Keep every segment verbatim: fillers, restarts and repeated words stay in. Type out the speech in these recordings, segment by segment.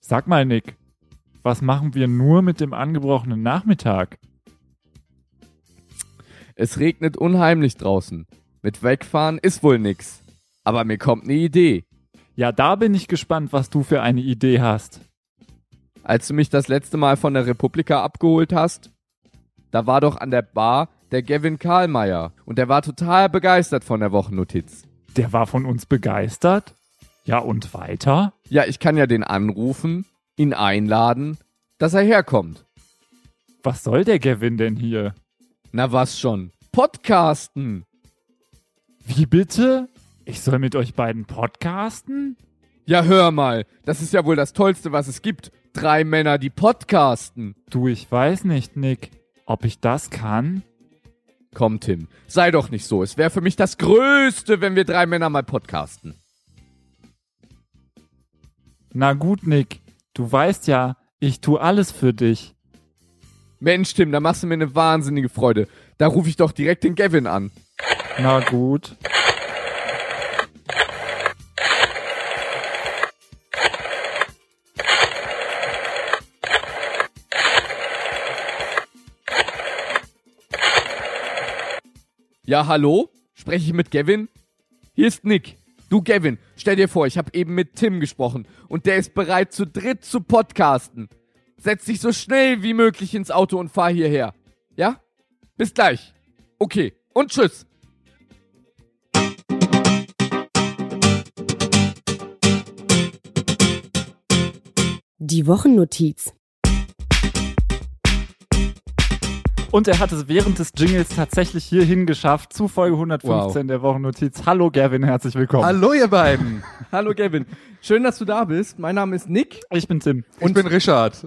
Sag mal, Nick, was machen wir nur mit dem angebrochenen Nachmittag? Es regnet unheimlich draußen. Mit Wegfahren ist wohl nix. Aber mir kommt eine Idee. Ja, da bin ich gespannt, was du für eine Idee hast. Als du mich das letzte Mal von der Republika abgeholt hast, da war doch an der Bar der Gavin Karlmeier. Und der war total begeistert von der Wochennotiz. Der war von uns begeistert? Ja, und weiter? Ja, ich kann ja den anrufen, ihn einladen, dass er herkommt. Was soll der Gavin denn hier? Na was schon? Podcasten. Wie bitte? Ich soll mit euch beiden podcasten? Ja, hör mal, das ist ja wohl das Tollste, was es gibt. Drei Männer, die podcasten. Du, ich weiß nicht, Nick, ob ich das kann. Komm, Tim, sei doch nicht so. Es wäre für mich das Größte, wenn wir drei Männer mal podcasten. Na gut, Nick, du weißt ja, ich tue alles für dich. Mensch, Tim, da machst du mir eine wahnsinnige Freude. Da rufe ich doch direkt den Gavin an. Na gut. Ja, hallo? Spreche ich mit Gavin? Hier ist Nick. Du, Gavin, stell dir vor, ich habe eben mit Tim gesprochen und der ist bereit, zu dritt zu podcasten. Setz dich so schnell wie möglich ins Auto und fahr hierher. Ja? Bis gleich. Okay. Und tschüss. Die Wochennotiz. Und er hat es während des Jingles tatsächlich hierhin geschafft, zu Folge hundertfünfzehn Wow. der Wochennotiz. Hallo Gavin, herzlich willkommen. Hallo ihr beiden. Hallo, Gavin. Schön, dass du da bist. Mein Name ist Nick. Ich bin Tim. Ich bin Richard.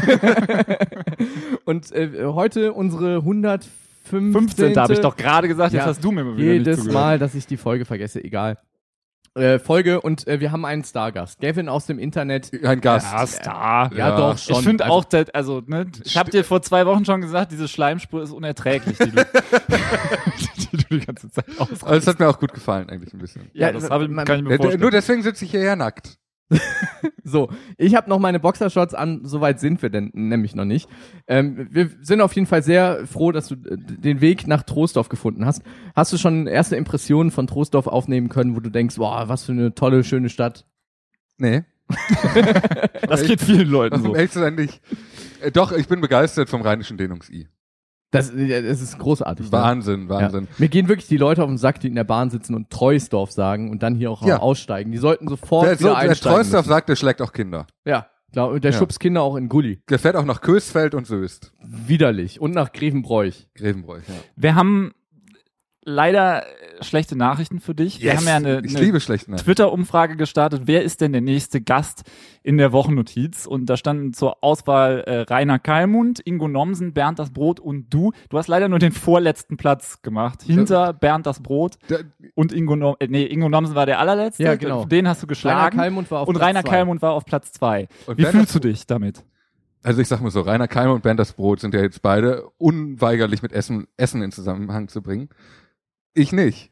Und äh, heute unsere hundertfünfzehnte fünfzehn, da habe ich doch gerade gesagt, jetzt Ja, hast du mir mal wieder nicht Jedes zugehört. Mal, dass ich die Folge vergesse, egal. Äh, Folge und äh, wir haben einen Stargast. Gavin aus dem Internet. Ein Gast. Ja, Star. Ja, Ja. doch schon. Ich finde Also, auch, das, also, ne, ich habe dir vor zwei Wochen schon gesagt, diese Schleimspur ist unerträglich, die du die, du die ganze Zeit ausreißt. Also, das hat mir auch gut gefallen, eigentlich ein bisschen. Ja, Ja, das hab ich, man- kann ich mir Ja, d- vorstellen. nur deswegen sitze ich hierher nackt. So, ich habe noch meine Boxershorts an, soweit sind wir denn nämlich noch nicht. Ähm, wir sind auf jeden Fall sehr froh, dass du äh, den Weg nach Troisdorf gefunden hast. Hast du schon erste Impressionen von Troisdorf aufnehmen können, wo du denkst, boah, was für eine tolle, schöne Stadt? Nee. Das geht vielen Leuten Um so. ehrlich zu sein, nicht. Äh, Doch, ich bin begeistert vom rheinischen Dehnungs-I. Das, äh, das ist großartig. Ne? Wahnsinn, Wahnsinn. Ja. Mir gehen wirklich die Leute auf den Sack, die in der Bahn sitzen und Treusdorf sagen und dann hier auch Ja. aussteigen. Die sollten sofort Wer, so, wieder wer einsteigen Treusdorf müssen. sagt, der schlägt auch Kinder. Ja, klar. Und der Ja. schubst Kinder auch in Gully. Der fährt auch nach Kösfeld und Soest. Widerlich. Und nach Grevenbroich. Grevenbroich, ja. Wir haben leider äh, schlechte Nachrichten für dich. Wir haben ja eine, ich eine liebe schlechten Nachrichten. Twitter-Umfrage gestartet, wer ist denn der nächste Gast in der Wochennotiz? Und da standen zur Auswahl äh, Rainer Kallmund, Ingo Nomsen, Bernd das Brot und du. Du hast leider nur den vorletzten Platz gemacht, hinter Bernd das Brot Da, und Ingo Nomsen. Äh, nee, Ingo Nomsen war der allerletzte. Ja, genau. Den hast du geschlagen. Rainer Kallmund war auf und Platz Rainer zwei. Kallmund war auf Platz zwei. Und Wie Bernd fühlst du das- dich damit? also ich sag mal so, Rainer Keimer und Bernd das Brot sind ja jetzt beide unweigerlich mit Essen, Essen in Zusammenhang zu bringen. Ich nicht.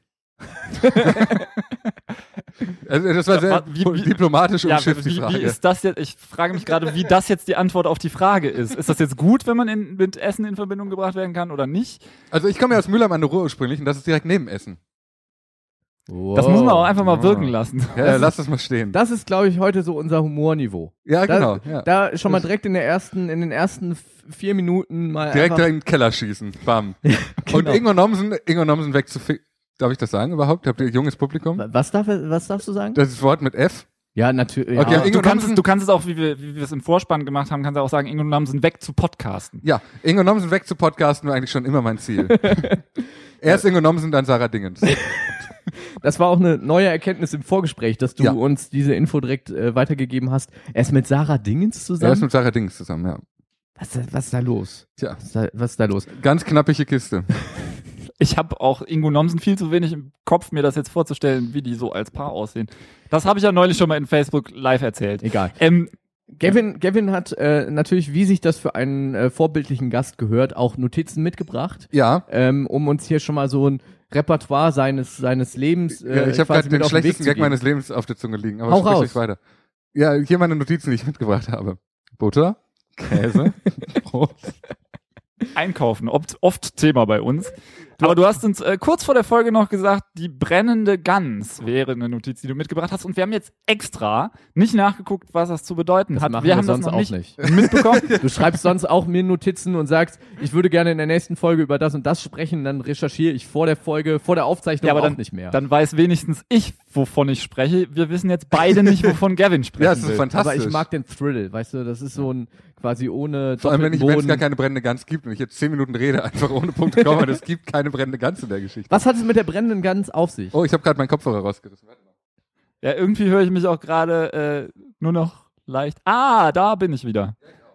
Also das war sehr Ja, wie- wie- diplomatisch Ja, umschifft, die wie, Frage. wie ist das jetzt? Ich frage mich gerade, wie das jetzt die Antwort auf die Frage ist. Ist das jetzt gut, wenn man in, mit Essen in Verbindung gebracht werden kann oder nicht? Also ich komme ja aus Mülheim an der Ruhr ursprünglich und das ist direkt neben Essen. Das muss man auch einfach mal Oh. wirken lassen. Ja, ja, lass das mal stehen. Das ist, glaube ich, heute so unser Humorniveau. ja, Da, genau. Ja. da schon mal direkt in der ersten, in den ersten f- vier Minuten mal Direkt einfach, in den Keller schießen. Bam. genau. Und Ingo Nomsen, Ingo Nomsen wegzuficken. Darf ich das sagen überhaupt? Habt ihr junges Publikum? Was darf, was darfst du sagen? Das ist Wort mit F. Ja, natürlich. Okay, Ja. Ingo Du kannst, es, Nomsen- du kannst es auch, wie wir, wie wir es im Vorspann gemacht haben, kannst du auch sagen, Ingo Nomsen weg zu podcasten. Ja, Ingo Nomsen weg zu podcasten war eigentlich schon immer mein Ziel. Erst Ingo Nomsen, dann Sarah Dingens. Das war auch eine neue Erkenntnis im Vorgespräch, dass du Ja. uns diese Info direkt äh, weitergegeben hast. Er ist mit Sarah Dingens Er zusammen. ist mit Sarah Dingens zusammen, ja. was, was ist da los? Tja, Was ist da, was ist da los? ganz knappige Kiste. Ich habe auch Ingo Nomsen viel zu wenig im Kopf, mir das jetzt vorzustellen, wie die so als Paar aussehen. Das habe ich ja neulich schon mal in Facebook live erzählt. Egal. Ähm, Gavin, Gavin hat äh, natürlich, wie sich das für einen äh, vorbildlichen Gast gehört, auch Notizen mitgebracht, Ja, ähm, um uns hier schon mal so ein Repertoire seines seines Lebens. Äh, ja ich habe quasi gerade mit den auf den Weg schlechtesten zu Gag geben. meines Lebens auf der Zunge liegen. Aber Hau sprich raus. ruhig weiter. Ja, hier meine Notizen, die ich mitgebracht habe. Butter, Käse, Brot. Einkaufen, oft, oft Thema bei uns. Aber du hast uns äh, kurz vor der Folge noch gesagt, die brennende Gans wäre eine Notiz, die du mitgebracht hast. Und wir haben jetzt extra nicht nachgeguckt, was das zu bedeuten Das hat. machen wir wir haben sonst das noch auch nicht, nicht. mitbekommen. Du schreibst sonst auch mir Notizen und sagst, ich würde gerne in der nächsten Folge über das und das sprechen, dann recherchiere ich vor der Folge, vor der Aufzeichnung Ja, aber auch dann, nicht mehr. dann weiß wenigstens ich, wovon ich spreche. Wir wissen jetzt beide nicht, wovon Gavin sprechen Ja, es ist will. fantastisch. aber ich mag den Thrill, weißt du, das ist so ein quasi ohne Vor allem, wenn doppelten ich, wenn es Boden. gar keine brennende Gans gibt und ich jetzt zehn Minuten rede, einfach ohne Punkte kommen, es gibt keine brennende Gans in der Geschichte. Was hat es mit der brennenden Gans auf sich? Oh, ich habe gerade meinen Kopfhörer rausgerissen. Warte mal. Ja, irgendwie höre ich mich auch gerade äh, nur noch leicht. Ah, da bin ich wieder.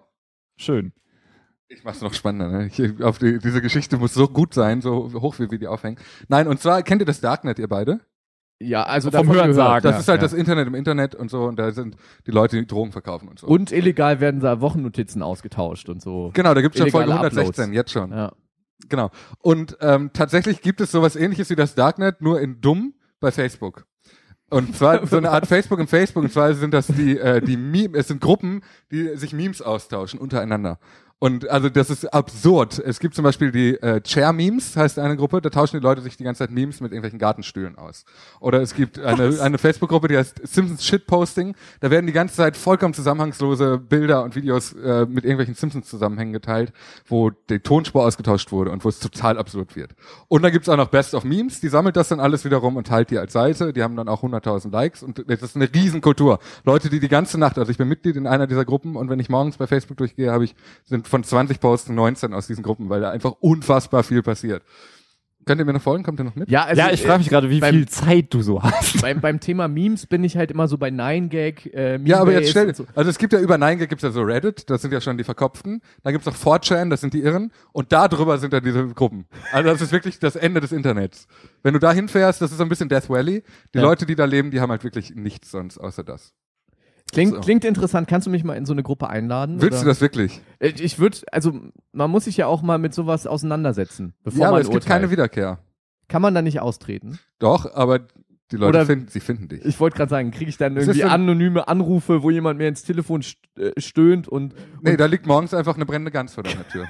Schön. Ich mach's noch spannender, ne? Ich, auf die, diese Geschichte muss so gut sein, so hoch wie wir die aufhängen. Nein, und zwar, kennt ihr das Darknet, ihr beide? Ja, also Vom davon Hören gehört. sagen. Das Ja, ist halt ja. das Internet im Internet und so, und da sind die Leute, die Drogen verkaufen und so. Und illegal werden da Wochennotizen ausgetauscht und so. Genau, da gibt's schon Illegale Folge hundertsechzehn, Uploads. jetzt schon. Ja. Genau. Und ähm, tatsächlich gibt es sowas ähnliches wie das Darknet, nur in dumm bei Facebook. Und zwar so eine Art Facebook im Facebook, und zwar sind das die, äh, die Meme, es sind Gruppen, die sich Memes austauschen untereinander. Und also das ist absurd. Es gibt zum Beispiel die äh, Chair-Memes, heißt eine Gruppe, da tauschen die Leute sich die ganze Zeit Memes mit irgendwelchen Gartenstühlen aus. Oder es gibt eine, eine Facebook-Gruppe, die heißt Simpsons Shitposting, da werden die ganze Zeit vollkommen zusammenhangslose Bilder und Videos äh, mit irgendwelchen Simpsons-Zusammenhängen geteilt, wo die Tonspur ausgetauscht wurde und wo es total absurd wird. Und dann gibt's auch noch Best of Memes, die sammelt das dann alles wiederum und teilt die als Seite, die haben dann auch hunderttausend Likes und das ist eine Riesenkultur. Leute, die die ganze Nacht, also ich bin Mitglied in einer dieser Gruppen und wenn ich morgens bei Facebook durchgehe, habe ich, sind von zwanzig Posts neunzehn aus diesen Gruppen, weil da einfach unfassbar viel passiert. Könnt ihr mir noch folgen? Kommt ihr noch mit? Ja, also, ja, ich frage mich gerade, wie beim- viel Zeit du so hast. Beim, beim Thema Memes bin ich halt immer so bei nine gag, äh, Ja, aber jetzt Memebase stell, und so. also es gibt ja über nine gag gibt's ja so Reddit, das sind ja schon die Verkopften. Da gibt's auch four chan, das sind die Irren. Und da drüber sind dann diese Gruppen. Also das ist wirklich das Ende des Internets. Wenn du da hinfährst, das ist so ein bisschen Death Valley. Die Ja. Leute, die da leben, die haben halt wirklich nichts sonst außer das. Klingt, So. klingt interessant. Kannst du mich mal in so eine Gruppe einladen? Willst oder? du das wirklich? Äh, Ich würde, also man muss sich ja auch mal mit sowas auseinandersetzen, bevor Ja, aber man es gibt urteilt. keine Wiederkehr. Kann man da nicht austreten? Doch, aber die Leute Oder- finden, sie finden dich. Ich wollte gerade sagen, kriege ich dann Es irgendwie ist so- anonyme Anrufe, wo jemand mir ins Telefon st äh, stöhnt und, Nee, und da liegt morgens einfach eine brennende Gans vor deiner Tür.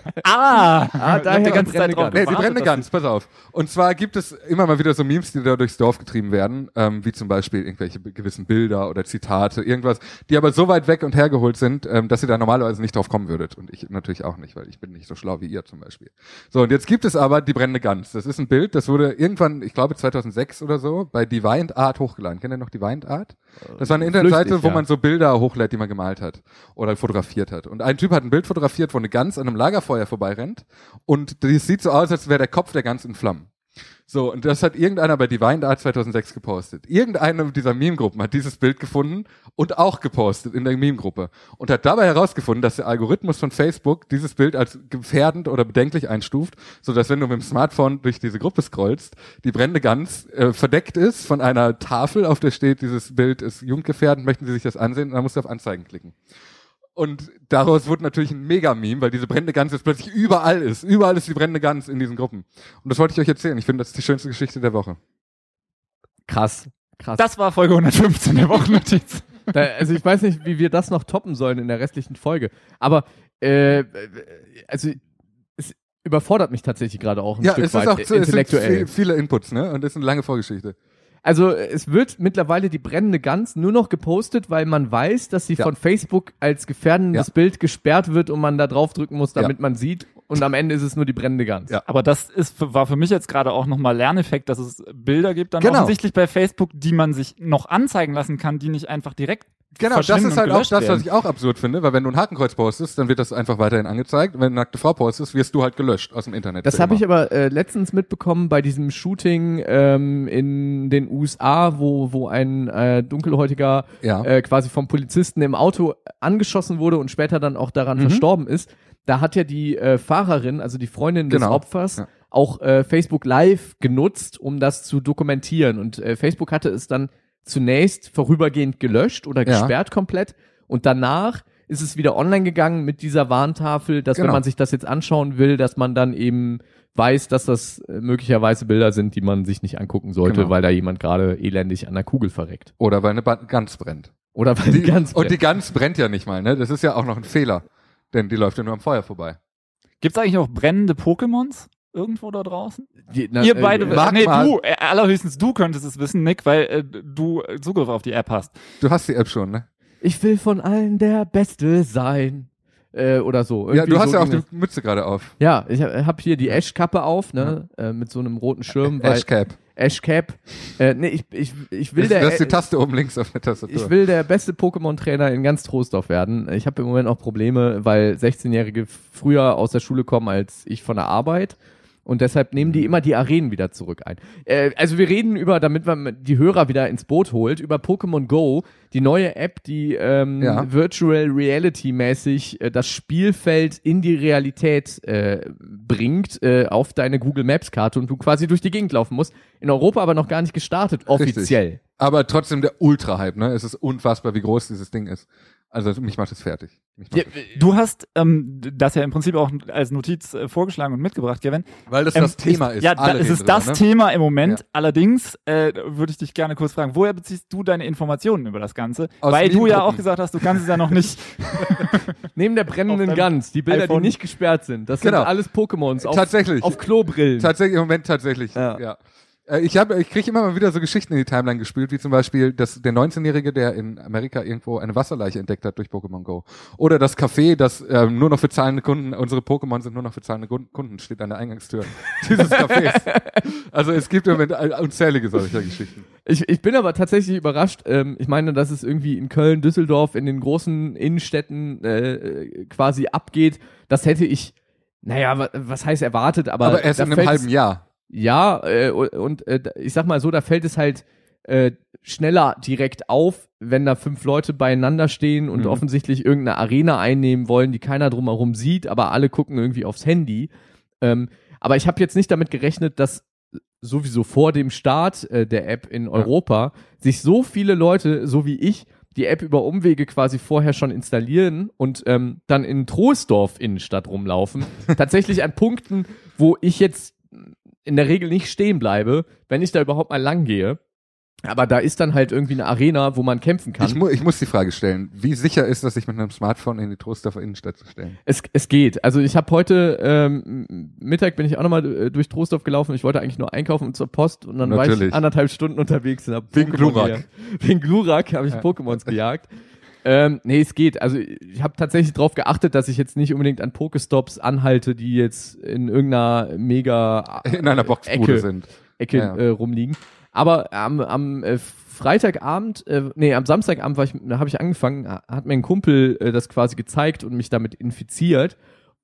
Ah, Ah, ich daher hab die ganze brennende Zeit drauf Gans. Nee, die gewartet, brennende dass Gans, pass auf. Und zwar gibt es immer mal wieder so Memes, die da durchs Dorf getrieben werden, ähm, wie zum Beispiel irgendwelche be- gewissen Bilder oder Zitate, irgendwas, die aber so weit weg und hergeholt sind, ähm, dass ihr da normalerweise nicht drauf kommen würdet. Und ich natürlich auch nicht, weil ich bin nicht so schlau wie ihr zum Beispiel. So, und jetzt gibt es aber die brennende Gans. Das ist ein Bild, das wurde irgendwann, ich glaube zweitausendsechs oder so, bei Divine Art hochgeladen. Kennt ihr noch Divine Art? Das war eine Internetseite, flüchtig, wo ja. man so Bilder hochlädt, die man gemalt hat oder fotografiert hat. Und ein Typ hat ein Bild fotografiert, wo eine Gans an einem Lagerfeuer vorbeirennt und das sieht so aus, als wäre der Kopf der Gans in Flammen. So, und das hat irgendeiner bei Divine Art zweitausendsechs gepostet. Irgendeine dieser Meme-Gruppen hat dieses Bild gefunden und auch gepostet in der Meme-Gruppe und hat dabei herausgefunden, dass der Algorithmus von Facebook dieses Bild als gefährdend oder bedenklich einstuft, so dass wenn du mit dem Smartphone durch diese Gruppe scrollst, die brennende Gans äh, verdeckt ist von einer Tafel, auf der steht, dieses Bild ist jugendgefährdend, möchten Sie sich das ansehen? Und dann musst du auf Anzeigen klicken. Und daraus wurde natürlich ein Mega-Meme, weil diese brennende Gans jetzt plötzlich überall ist. Überall ist die brennende Gans in diesen Gruppen. Und das wollte ich euch erzählen. Ich finde, das ist die schönste Geschichte der Woche. krass, krass. Das war Folge hundertfünfzehn der Wochennotiz. Da, also ich weiß nicht, wie wir das noch toppen sollen in der restlichen Folge. Aber äh, also es überfordert mich tatsächlich gerade auch ein Ja, Stück es weit ist auch zu, es sind intellektuell. viel, viele Inputs, ne? Und das ist eine lange Vorgeschichte. Also es wird mittlerweile die brennende Gans nur noch gepostet, weil man weiß, dass sie Ja. von Facebook als gefährdendes Ja. Bild gesperrt wird und man da draufdrücken muss, damit Ja. man sieht. Und am Ende ist es nur die brennende Gans. Ja. Aber das ist, war für mich jetzt gerade auch nochmal Lerneffekt, dass es Bilder gibt dann Genau. offensichtlich bei Facebook, die man sich noch anzeigen lassen kann, die nicht einfach direkt Genau, das verschwinden ist halt und auch gelöscht das, was werden. ich auch absurd finde, weil wenn du ein Hakenkreuz postest, dann wird das einfach weiterhin angezeigt. Und wenn du eine nackte Frau postest, wirst du halt gelöscht aus dem Internet. Das für habe immer. ich aber äh, letztens mitbekommen bei diesem Shooting ähm, in den U S A, wo wo ein äh, dunkelhäutiger Ja. äh, quasi vom Polizisten im Auto angeschossen wurde und später dann auch daran Mhm. verstorben ist. Da hat ja die äh, Fahrerin, also die Freundin des Genau. Opfers, Ja. auch äh, Facebook Live genutzt, um das zu dokumentieren. Und äh, Facebook hatte es dann zunächst vorübergehend gelöscht oder Ja. gesperrt komplett. Und danach ist es wieder online gegangen mit dieser Warntafel, dass Genau. wenn man sich das jetzt anschauen will, dass man dann eben weiß, dass das äh, möglicherweise Bilder sind, die man sich nicht angucken sollte, Genau. weil da jemand gerade elendig an der Kugel verreckt. Oder weil eine ba- Gans brennt. Oder weil die, ganz Und die Gans brennt ja nicht mal, ne? Das ist ja auch noch ein Fehler. Denn die läuft ja nur am Feuer vorbei. Gibt's eigentlich noch brennende Pokémons irgendwo da draußen? die, na, Ihr beide, äh, mag nee, mal- du, äh, allerhöchstens du könntest es wissen, Nick, weil äh, du Zugriff auf die App hast. Du hast die App schon, ne? ich will von allen der Beste sein. Äh, oder so. Ja, Irgendwie du hast so ja auch ging die Mütze gerade auf. es. Ja, ich habe hab hier die Ash-Kappe auf, ne, äh, mit so einem roten Schirm. weil- Ashcap. Ash-Cap. Äh, nee, ich, ich, ich will Das, der... das ist die Taste oben links auf der Tastatur. Ich will der beste Pokémon-Trainer in ganz Trostorf werden. Ich habe im Moment auch Probleme, weil sechzehnjährige früher aus der Schule kommen als ich von der Arbeit. Und deshalb nehmen die immer die Arenen wieder zurück ein. Äh, also wir reden über, damit man die Hörer wieder ins Boot holt, über Pokémon Go, die neue App, die ähm, Ja. Virtual Reality mäßig äh, das Spielfeld in die Realität äh, bringt, äh, auf deine Google Maps Karte und du quasi durch die Gegend laufen musst. In Europa aber noch gar nicht gestartet, offiziell. Aber trotzdem der Ultra-Hype, ne? Es ist unfassbar, wie groß dieses Ding ist. Also mich macht es fertig. Mich macht Ja, es- Du hast ähm, das ja im Prinzip auch als Notiz äh, vorgeschlagen und mitgebracht, Kevin. Weil das Ähm, das Thema ich, ist. Ja, da, Alle es reden ist drüber, das ne? Thema im Moment. Ja. Allerdings äh, würde ich dich gerne kurz fragen, woher beziehst du deine Informationen über das Ganze? Aus Weil du ja Meme-Gruppen. auch gesagt hast, du kannst es ja noch nicht. Neben der Auf brennenden deinem Gans, die Bilder, iPhone. die nicht gesperrt sind. Das Genau. sind alles Pokémons auf, Tatsächlich. auf Klobrillen. Tatsächlich, im Moment tatsächlich. Ja. Ja. Äh, Ich habe, ich kriege immer mal wieder so Geschichten in die Timeline gespielt, wie zum Beispiel dass der neunzehnjährige, der in Amerika irgendwo eine Wasserleiche entdeckt hat durch Pokémon Go. Oder das Café, das ähm, nur noch für zahlende Kunden, unsere Pokémon sind nur noch für zahlende Gun- Kunden, steht an der Eingangstür dieses Cafés. Also es gibt im Moment all- unzählige solcher Geschichten. Ich, ich bin aber tatsächlich überrascht. Ähm, ich meine, dass es irgendwie in Köln, Düsseldorf, in den großen Innenstädten äh, quasi abgeht. Das hätte ich, naja, wa- was heißt erwartet, aber, Aber erst da in einem fällt's- halben Jahr. Ja, äh, und, und äh, ich sag mal so, da fällt es halt äh, schneller direkt auf, wenn da fünf Leute beieinander stehen und Mhm. offensichtlich irgendeine Arena einnehmen wollen, die keiner drumherum sieht, aber alle gucken irgendwie aufs Handy. Ähm, aber ich habe jetzt nicht damit gerechnet, dass sowieso vor dem Start äh, der App in Europa sich so viele Leute, so wie ich, die App über Umwege quasi vorher schon installieren und ähm, dann in Troisdorf Innenstadt rumlaufen. Tatsächlich an Punkten, wo ich jetzt in der Regel nicht stehen bleibe, wenn ich da überhaupt mal lang gehe. Aber da ist dann halt irgendwie eine Arena, wo man kämpfen kann. Ich, mu ich muss die Frage stellen, wie sicher ist das, sich mit einem Smartphone in die Trostorfer Innenstadt zu stellen? Es, es geht. Also ich habe heute ähm, Mittag bin ich auch nochmal äh, durch Trostorf gelaufen. Ich wollte eigentlich nur einkaufen und zur Post und dann war Natürlich. ich anderthalb Stunden unterwegs und hab Wegen Pokémon Glurak. gejagt. Wegen Glurak habe ich Ja. Pokémons gejagt. Ähm, nee, es geht. Also ich habe tatsächlich darauf geachtet, dass ich jetzt nicht unbedingt an Pokestops anhalte, die jetzt in irgendeiner mega In einer Boxbude Ecke, sind. Ecke Ja. äh, rumliegen. Aber am, am äh, Freitagabend, äh, nee, am Samstagabend war ich, da habe ich angefangen, ha- hat mir ein Kumpel äh, das quasi gezeigt und mich damit infiziert.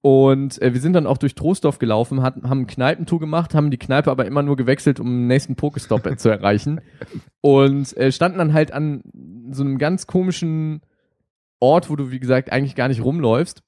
Und äh, wir sind dann auch durch Troisdorf gelaufen, hat, haben ein Kneipentour gemacht, haben die Kneipe aber immer nur gewechselt, um den nächsten Pokestop äh, zu erreichen. Und äh, standen dann halt an so einem ganz komischen Ort, wo du, wie gesagt, eigentlich gar nicht rumläufst.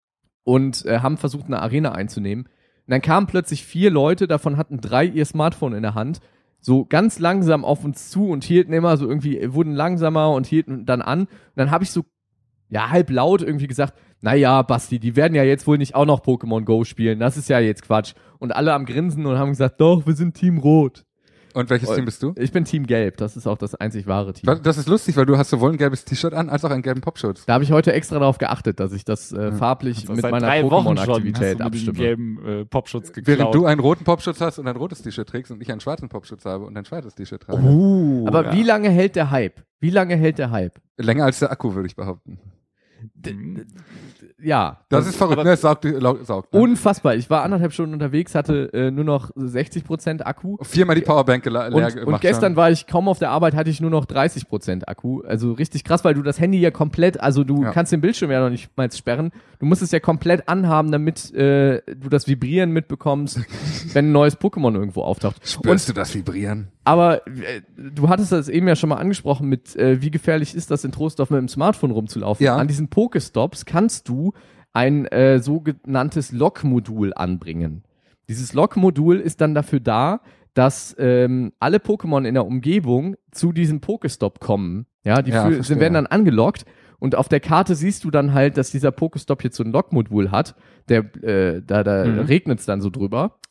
Und äh, haben versucht, eine Arena einzunehmen. Und dann kamen plötzlich vier Leute, davon hatten drei ihr Smartphone in der Hand, so ganz langsam auf uns zu und hielten immer so irgendwie, wurden langsamer und hielten dann an. Und dann habe ich so, ja, halb laut irgendwie gesagt, naja, Basti, die werden ja jetzt wohl nicht auch noch Pokémon Go spielen, das ist ja jetzt Quatsch. Und alle am Grinsen und haben gesagt, doch, wir sind Team Rot. Und welches Und- Team bist du? Ich bin Team Gelb, das ist auch das einzig wahre Team. Das ist lustig, weil du hast sowohl ein gelbes T-Shirt an, als auch einen gelben Popschutz. Da habe ich heute extra darauf geachtet, dass ich das äh, farblich Also mit seit meiner drei Wochen schon hast Pokémon-Aktivität du mit diesem abstimme. gelben äh, Popschutz Während geklaut. du einen roten Popschutz hast und ein rotes T-Shirt trägst und ich einen schwarzen Popschutz habe und ein schwarzes T-Shirt trage. Oh, Aber ja. wie lange hält der Hype? Wie lange hält der Hype? Länger als der Akku, würde ich behaupten. D Mhm. d- ja. Das ist verrückt, aber- ne? Es saugt, lau- saugt ne? Unfassbar. Ich war anderthalb Stunden unterwegs, hatte äh, nur noch sechzig Prozent Akku. Viermal die Powerbank gele- leer Und, gemacht. und gestern schon. war ich kaum auf der Arbeit, hatte ich nur noch dreißig Prozent Akku. Also richtig krass, weil du das Handy ja komplett, also du Ja. kannst den Bildschirm ja noch nicht mal sperren. Du musst es ja komplett anhaben, damit äh, du das Vibrieren mitbekommst, wenn ein neues Pokémon irgendwo auftaucht. Spürst du das Vibrieren? Aber äh, du hattest das eben ja schon mal angesprochen mit, äh, wie gefährlich ist das in Troisdorf mit dem Smartphone rumzulaufen. Ja. An diesen Pokestops kannst du ein äh, sogenanntes Lock-Modul anbringen. Dieses Lock-Modul ist dann dafür da, dass ähm, alle Pokémon in der Umgebung zu diesem Pokestop kommen. Ja, die Ja, für, verstehe. sie werden dann angelockt und auf der Karte siehst du dann halt, dass dieser Pokestop jetzt so ein Lock-Modul hat. Der, äh, da da Mhm. regnet es dann so drüber.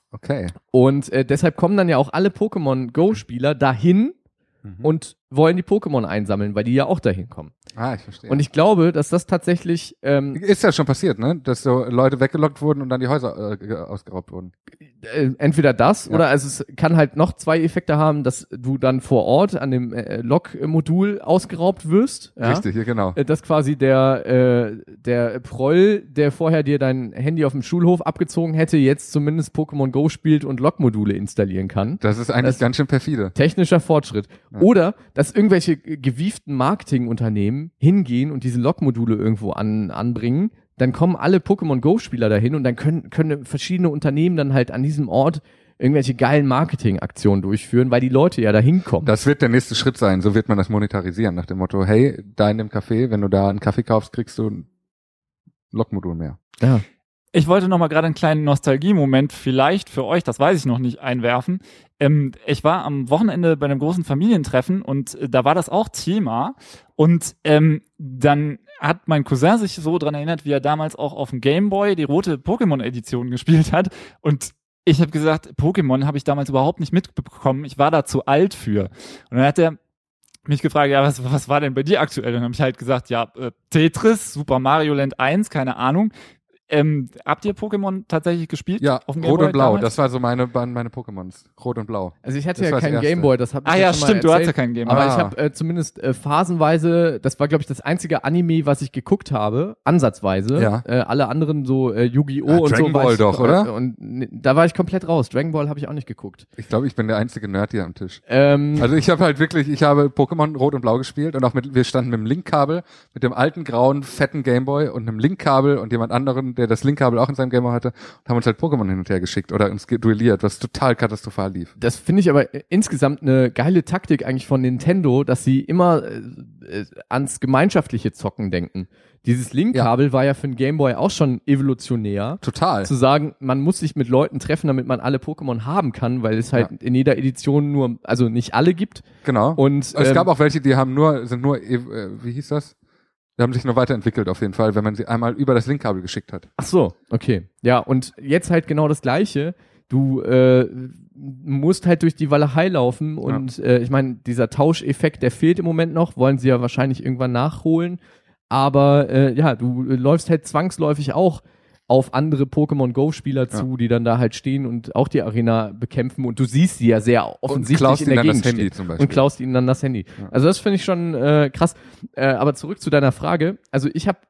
Okay. Und äh, deshalb kommen dann ja auch alle Pokémon Go-Spieler dahin mhm. und wollen die Pokémon einsammeln, weil die ja auch dahin kommen. Ah, ich verstehe. Und ich glaube, dass das tatsächlich ähm, ist ja schon passiert, ne? Dass so Leute weggelockt wurden und dann die Häuser äh, ausgeraubt wurden. Äh, entweder das Ja. oder also es kann halt noch zwei Effekte haben, dass du dann vor Ort an dem äh, Log-Modul ausgeraubt wirst. Ja? Richtig, ja, genau. Äh, Dass quasi der äh, der Proll, der vorher dir dein Handy auf dem Schulhof abgezogen hätte, jetzt zumindest Pokémon Go spielt und Log-Module installieren kann. Das ist eigentlich Das- ganz schön perfide. Technischer Fortschritt. Ja. Oder, dass irgendwelche äh, gewieften Marketingunternehmen hingehen und diese Log-Module irgendwo an, anbringen, dann kommen alle Pokémon Go-Spieler dahin und dann können, können verschiedene Unternehmen dann halt an diesem Ort irgendwelche geilen Marketingaktionen durchführen, weil die Leute ja da hinkommen. Das wird der nächste Schritt sein. So wird man das monetarisieren. Nach dem Motto, hey, da in dem Café, wenn du da einen Kaffee kaufst, kriegst du ein Logmodul mehr. Ja. Ich wollte noch mal gerade einen kleinen Nostalgie-Moment vielleicht für euch, das weiß ich noch nicht, einwerfen. Ähm, ich war am Wochenende bei einem großen Familientreffen und äh, da war das auch Thema. Und ähm, dann hat mein Cousin sich so dran erinnert, wie er damals auch auf dem Gameboy die rote Pokémon-Edition gespielt hat. Und ich habe gesagt, Pokémon habe ich damals überhaupt nicht mitbekommen. Ich war da zu alt für. Und dann hat er mich gefragt, ja, was, was war denn bei dir aktuell? Und dann habe ich halt gesagt, ja, äh, Tetris, Super Mario Land eins, keine Ahnung. Ähm, habt ihr Pokémon tatsächlich gespielt? Ja, auf dem Rot Gameboy und Blau. damals? Das war so meine, waren meine Pokémons. Rot und Blau. Also ich hatte Das ja war das keinen Erste. Gameboy, das habe ich Ah ja ja, schon mal stimmt, du hast ja erzählt. keinen Gameboy. Aber Ah. ich habe äh, zumindest äh, phasenweise, das war glaube ich das einzige Anime, was ich geguckt habe, ansatzweise. Ja. Äh, alle anderen so äh, Yu-Gi-Oh! Ah, und Dragon so. war Ball ich, doch, äh, oder? Und ne, da war ich komplett raus. Dragon Ball habe ich auch nicht geguckt. Ich glaube, ich bin der einzige Nerd hier am Tisch. Ähm, Also ich habe halt wirklich, ich habe Pokémon Rot und Blau gespielt und auch mit, wir standen mit dem Linkkabel, mit dem alten, grauen, fetten Gameboy und einem Linkkabel und jemand anderen, der das Linkkabel auch in seinem Gameboy hatte, und haben uns halt Pokémon hin und her geschickt oder uns ge- duelliert, was total katastrophal lief. das finde ich aber äh, insgesamt eine geile Taktik eigentlich von Nintendo, dass sie immer äh, äh, ans gemeinschaftliche Zocken denken. Dieses Linkkabel war ja für den Gameboy auch schon evolutionär. Total. Zu sagen, man muss sich mit Leuten treffen, damit man alle Pokémon haben kann, weil es halt Ja. in jeder Edition nur, also nicht alle gibt. Genau. Und es ähm, gab auch welche, die haben nur, sind nur, äh, wie hieß das? Die haben sich nur weiterentwickelt auf jeden Fall, wenn man sie einmal über das Linkkabel geschickt hat. ach so, okay. Ja, und jetzt halt genau das Gleiche. Du äh, musst halt durch die Walachei laufen und äh, ich meine, dieser Tauscheffekt, der fehlt im Moment noch, wollen sie ja wahrscheinlich irgendwann nachholen. Aber äh, ja, du äh, läufst halt zwangsläufig auch auf andere Pokémon Go-Spieler zu, die dann da halt stehen und auch die Arena bekämpfen und du siehst sie ja sehr offensichtlich klaust in der ihnen dann Gegend das Handy stehen. zum Beispiel. Und klaust ihnen dann das Handy. Ja. Also das finde ich schon äh, krass. Äh, aber zurück zu deiner Frage. Also ich habe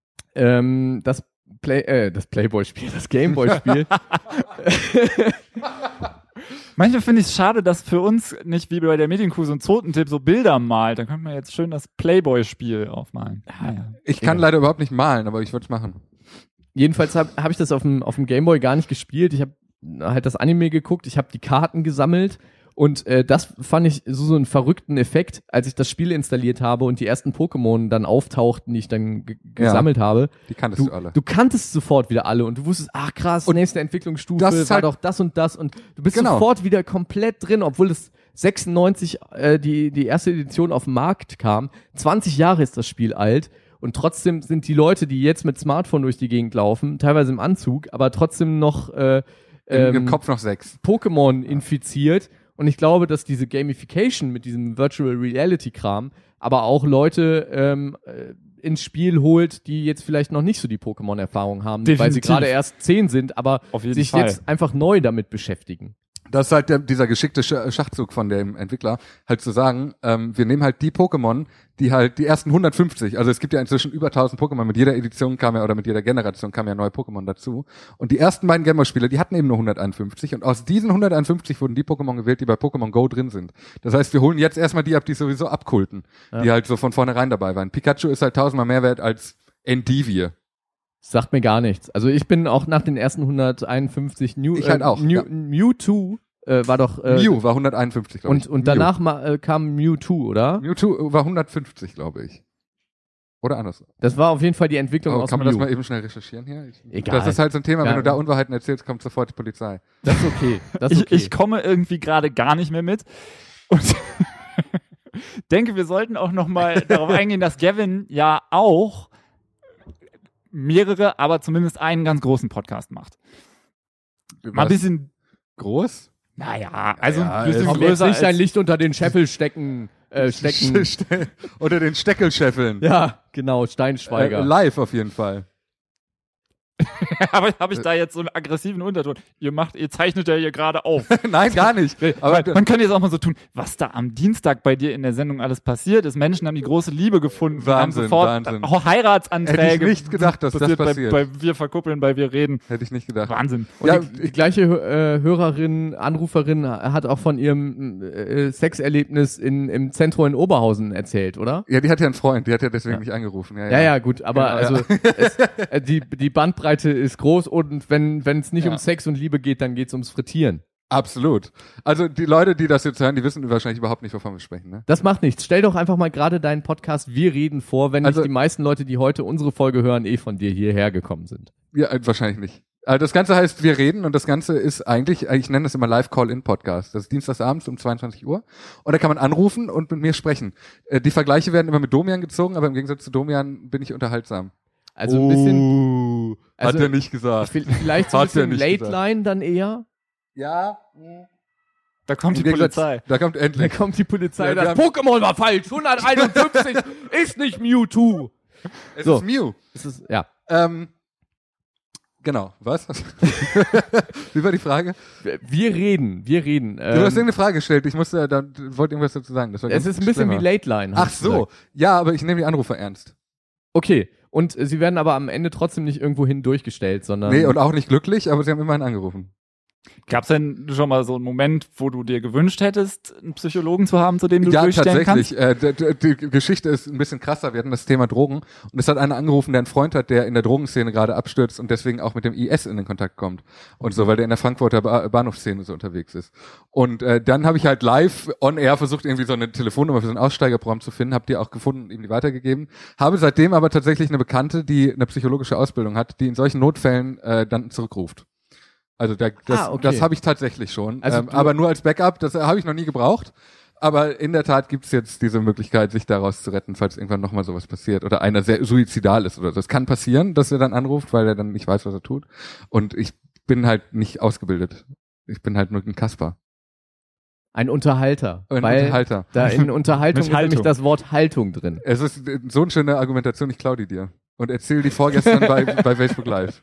ähm, das Play, äh, das Playboy-Spiel, das Gameboy-Spiel. Manchmal finde ich es schade, dass für uns nicht wie bei der Medienkuh so ein Zotentipp so Bilder malt. Dann könnte man jetzt schön das Playboy-Spiel aufmalen. Naja. Ich kann leider überhaupt nicht malen, aber ich würde es machen. Jedenfalls habe hab ich das auf dem, auf dem Gameboy gar nicht gespielt. Ich habe halt das Anime geguckt, ich habe die Karten gesammelt und äh, das fand ich so, so einen verrückten Effekt, als ich das Spiel installiert habe und die ersten Pokémon dann auftauchten, die ich dann ge gesammelt habe. Die kanntest Du, du alle. du kanntest sofort wieder alle und du wusstest, ach krass, Und nächste Entwicklungsstufe das ist war halt- doch das und das und du bist Genau. sofort wieder komplett drin, obwohl es sechsundneunzig äh, die, die erste Edition auf den Markt kam. zwanzig Jahre ist das Spiel alt. Und trotzdem sind die Leute, die jetzt mit Smartphone durch die Gegend laufen, teilweise im Anzug, aber trotzdem noch äh, Im, Im ähm, Kopf noch sechs. Pokémon infiziert. Und ich glaube, dass diese Gamification mit diesem Virtual Reality Kram aber auch Leute ähm, äh, ins Spiel holt, die jetzt vielleicht noch nicht so die Pokémon-Erfahrung haben, weil sie Definitiv. gerade erst zehn sind, aber Auf jeden sich Fall. jetzt einfach neu damit beschäftigen. Das ist halt der, dieser geschickte Sch- Schachzug von dem Entwickler, halt zu sagen, ähm, wir nehmen halt die Pokémon, die halt die ersten hundertfünfzig, also es gibt ja inzwischen über tausend Pokémon, mit jeder Edition kam ja, oder mit jeder Generation kam ja neue Pokémon dazu. Und die ersten beiden Gameboy-Spiele, die hatten eben nur hunderteinundfünfzig und aus diesen hunderteinundfünfzig wurden die Pokémon gewählt, die bei Pokémon Go drin sind. Das heißt, wir holen jetzt erstmal die ab, die sowieso abkulten, Ja. die halt so von vornherein dabei waren. Pikachu ist halt tausendmal mehr wert als Endivie. Sagt mir gar nichts. Also ich bin auch nach den ersten hunderteinundfünfzig New, Ich halt auch, Mew, ja. Mewtwo äh, war doch äh, Mew war hunderteinundfünfzig, glaube und, ich. und danach ma, äh, kam Mewtwo, oder? Mew. Mewtwo war hundertfünfzig, glaube ich. Oder anders. Das war auf jeden Fall die Entwicklung Oh, aus kann man Mew. das mal eben schnell recherchieren hier? Ich, Egal. Das ist halt so ein Thema, Ja. wenn du da Unwahrheiten erzählst, kommt sofort die Polizei. Das ist okay. Das ist Ich, okay. ich komme irgendwie gerade gar nicht mehr mit. Und denke, wir sollten auch noch mal darauf eingehen, dass Gavin ja auch mehrere, aber zumindest einen ganz großen Podcast macht. Mal ein Was? bisschen groß. Naja, also Ja, ein bisschen es- Komm, jetzt größer nicht dein als, Licht unter den Scheffel stecken. Äh, stecken. Unter den Steckelscheffeln. Ja, genau, Äh, Steinschweiger. live auf jeden Fall. aber habe ich da jetzt so einen aggressiven Unterton? Ihr macht, ihr zeichnet ja hier gerade auf. Nein, gar nicht. Aber Man, man kann jetzt auch mal so tun, was da am Dienstag bei dir in der Sendung alles passiert ist. Menschen haben die große Liebe gefunden, Wahnsinn, haben sofort Wahnsinn. auch Heiratsanträge. hätte ich nicht gedacht, dass das passiert passiert. Bei, bei Wir verkuppeln, bei Wir reden. Hätte ich nicht gedacht. Wahnsinn. Und Ja, die, die gleiche äh, Hörerin, Anruferin hat auch von ihrem äh, Sexerlebnis in, im Zentrum in Oberhausen erzählt, oder? Ja, die hat ja einen Freund, die hat ja deswegen Ja. nicht angerufen. Ja, Ja, ja, gut, aber Genau, also es, äh, die, die Bandbreite ist groß und wenn wenn es nicht Ja. um Sex und Liebe geht, dann geht's ums Frittieren. Absolut. Also die Leute, die das jetzt hören, die wissen wahrscheinlich überhaupt nicht, wovon wir sprechen. Ne? Das macht nichts. Stell doch einfach mal gerade deinen Podcast Wir reden vor, wenn Also- nicht die meisten Leute, die heute unsere Folge hören, eh von dir hierher gekommen sind. Ja, äh, wahrscheinlich nicht. Also das Ganze heißt, wir reden und das Ganze ist eigentlich, ich nenne das immer Live-Call-In-Podcast. Das ist dienstagsabends um zweiundzwanzig Uhr und da kann man anrufen und mit mir sprechen. Äh, Die Vergleiche werden immer mit Domian gezogen, aber im Gegensatz zu Domian bin ich unterhaltsam. Also ein bisschen, Oh, also- hat er nicht gesagt. vielleicht so ein Hat's ja bisschen nicht Late gesagt. Line dann eher. Ja. Da kommt Im die Gegensatz- Polizei. Da kommt Da endlich. kommt die Polizei. Ja, wir das haben- Pokémon war falsch. hunderteinundfünfzig ist nicht Mewtwo. Es So. ist Mew. Das ist, ja. Ähm, genau. Was? Wie war die Frage? Wir reden, wir reden. du hast Ähm, irgendeine Frage gestellt. Ich musste, da wollte irgendwas dazu sagen. Das war es ganz ist ein bisschen schlimmer. wie Late Line. hab Ach ich so. gesagt. Ja, aber ich nehme die Anrufer ernst. Okay. Und äh, sie werden aber am Ende trotzdem nicht irgendwo hin durchgestellt, sondern. Nee, und auch nicht glücklich, aber sie haben immerhin angerufen. Gab es denn schon mal so einen Moment, wo du dir gewünscht hättest, einen Psychologen zu haben, zu dem du Ja, durchstellen kannst? tatsächlich. Äh, d- d- die Geschichte ist ein bisschen krasser. Wir hatten das Thema Drogen und es hat einer angerufen, der einen Freund hat, der in der Drogenszene gerade abstürzt und deswegen auch mit dem I S in den Kontakt kommt und so, weil der in der Frankfurter ba Bahnhofsszene so unterwegs ist. Und äh, dann habe ich halt live on air versucht, irgendwie so eine Telefonnummer für so ein Aussteigerprogramm zu finden, habe die auch gefunden und ihm die weitergegeben. Habe seitdem aber tatsächlich eine Bekannte, die eine psychologische Ausbildung hat, die in solchen Notfällen äh, dann zurückruft. Also da, das, Ah, okay. das habe ich tatsächlich schon, Also ähm, du- aber nur als Backup. Das habe ich noch nie gebraucht. Aber in der Tat gibt es jetzt diese Möglichkeit, sich daraus zu retten, falls irgendwann nochmal sowas passiert oder einer sehr suizidal ist oder so. Das kann passieren, dass er dann anruft, weil er dann nicht weiß, was er tut. Und ich bin halt nicht ausgebildet. Ich bin halt nur ein Kasper. Ein Unterhalter. Ein weil Unterhalter. Da in Unterhaltung Mit ist nämlich Haltung. das Wort Haltung drin. Es ist äh, so eine schöne Argumentation, ich klaue die dir. Und erzähl die vorgestern bei, bei Facebook Live.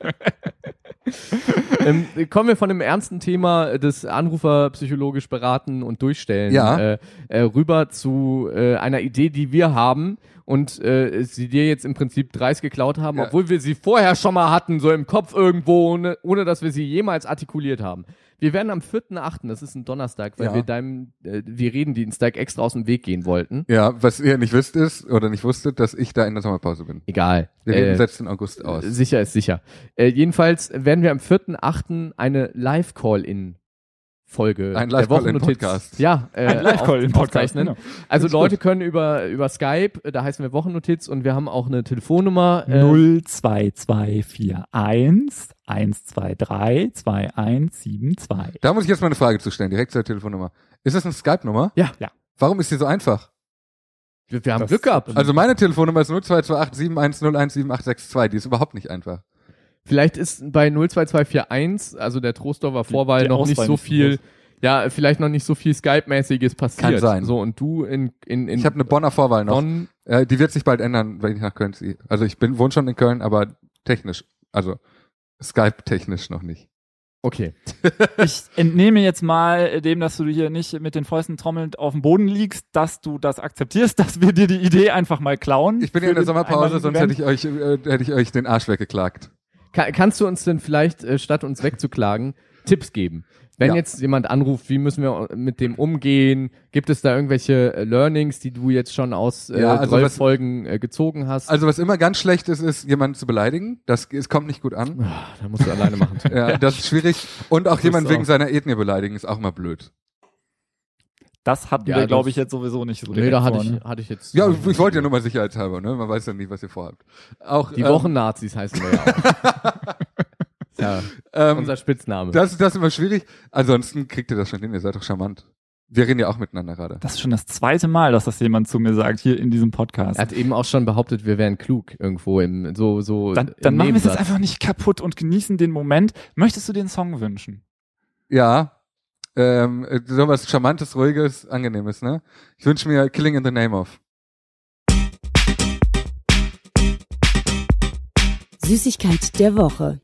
ähm, kommen wir von dem ernsten Thema des Anrufer psychologisch beraten und durchstellen Ja. äh, äh, rüber zu äh, einer Idee, die wir haben und äh, sie dir jetzt im Prinzip dreist geklaut haben, Ja. obwohl wir sie vorher schon mal hatten, so im Kopf irgendwo, ohne, ohne dass wir sie jemals artikuliert haben. Wir werden am vierten achten, das ist ein Donnerstag, weil Ja. wir deinem äh, Wir reden Dienstag extra aus dem Weg gehen wollten. Ja, was ihr nicht wisst ist, oder nicht wusstet, dass ich da in der Sommerpause bin. Egal. Wir reden Äh, setzt den August aus. Sicher ist sicher. Äh, jedenfalls werden wir am vierten achten eine Live-Call-In Folge Ein der Live-Call-in Wochennotiz. Podcast. Ja, äh, Ein Live-Call im auf- Podcast. aufzeichnen. Genau. Also Ist Leute gut. können über über Skype, äh, da heißen wir Wochennotiz und wir haben auch eine Telefonnummer. Äh, null zwei zwei vier eins eins zwei drei zwei eins sieben zwei. Da muss ich jetzt mal eine Frage zu stellen, direkt zur Telefonnummer. Ist das eine Skype-Nummer? Ja. Ja. Warum ist die so einfach? Wir, wir haben Das- Glück gehabt. Also meine Telefonnummer ist null zwei zwei acht sieben eins null eins sieben acht sechs zwei. Die ist überhaupt nicht einfach. Vielleicht ist bei null zwei zwei vier eins, also der Trostorfer Vorwahl, die noch nicht Auswahl so nicht so viel, groß. ja, vielleicht noch nicht so viel Skype-mäßiges passiert. Kann sein. So, und du in, in, in Ich habe eine Bonner Vorwahl noch. Bonn, Äh, die wird sich bald ändern, wenn ich nach Köln ziehe. Also ich bin wohne schon in Köln, aber technisch, also Skype-technisch noch nicht. okay. Ich entnehme jetzt mal dem, dass du hier nicht mit den Fäusten trommelnd auf dem Boden liegst, dass du das akzeptierst, dass wir dir die Idee einfach mal klauen. Ich bin ja in für der den Sommerpause, sonst hätte einmaligen ich euch, äh, hätte ich euch den Arsch weggeklagt. Ka- kannst du uns denn vielleicht, äh, statt uns wegzuklagen, Tipps geben? Wenn Ja. jetzt jemand anruft, wie müssen wir mit dem umgehen? Gibt es da irgendwelche äh, Learnings, die du jetzt schon aus äh, Ja, also zwölf was- Folgen äh, gezogen hast? Also was immer ganz schlecht ist, ist jemanden zu beleidigen. Das es kommt nicht gut an. Ah, da musst du alleine machen. Ja, das ist schwierig. Und auch Das jemanden ist wegen auch- seiner Ethnie beleidigen ist auch mal blöd. Das hatten Ja, wir, glaube das- ich, jetzt sowieso nicht so Nee, direkt da hatte vor, ich, ne? hatte ich jetzt. Ja, ich wollte ja nur mal sicherheitshalber, ne? Man weiß ja nie, was ihr vorhabt. Auch Die ähm, Wochennazis heißen wir ja auch. Ist ja ähm, unser Spitzname. das, das ist immer schwierig. Ansonsten kriegt ihr das schon hin. Ihr seid doch charmant. Wir reden ja auch miteinander gerade. Das ist schon das zweite Mal, dass das jemand zu mir sagt, hier in diesem Podcast. er hat eben auch schon behauptet, wir wären klug irgendwo im so so. Dann, im dann machen wir es jetzt Nebensatz. einfach nicht kaputt und genießen den Moment. Möchtest du den Song wünschen? Ja, ähm, sowas Charmantes, Ruhiges, Angenehmes, ne? Ich wünsche mir Killing in the Name of. Süßigkeit der Woche.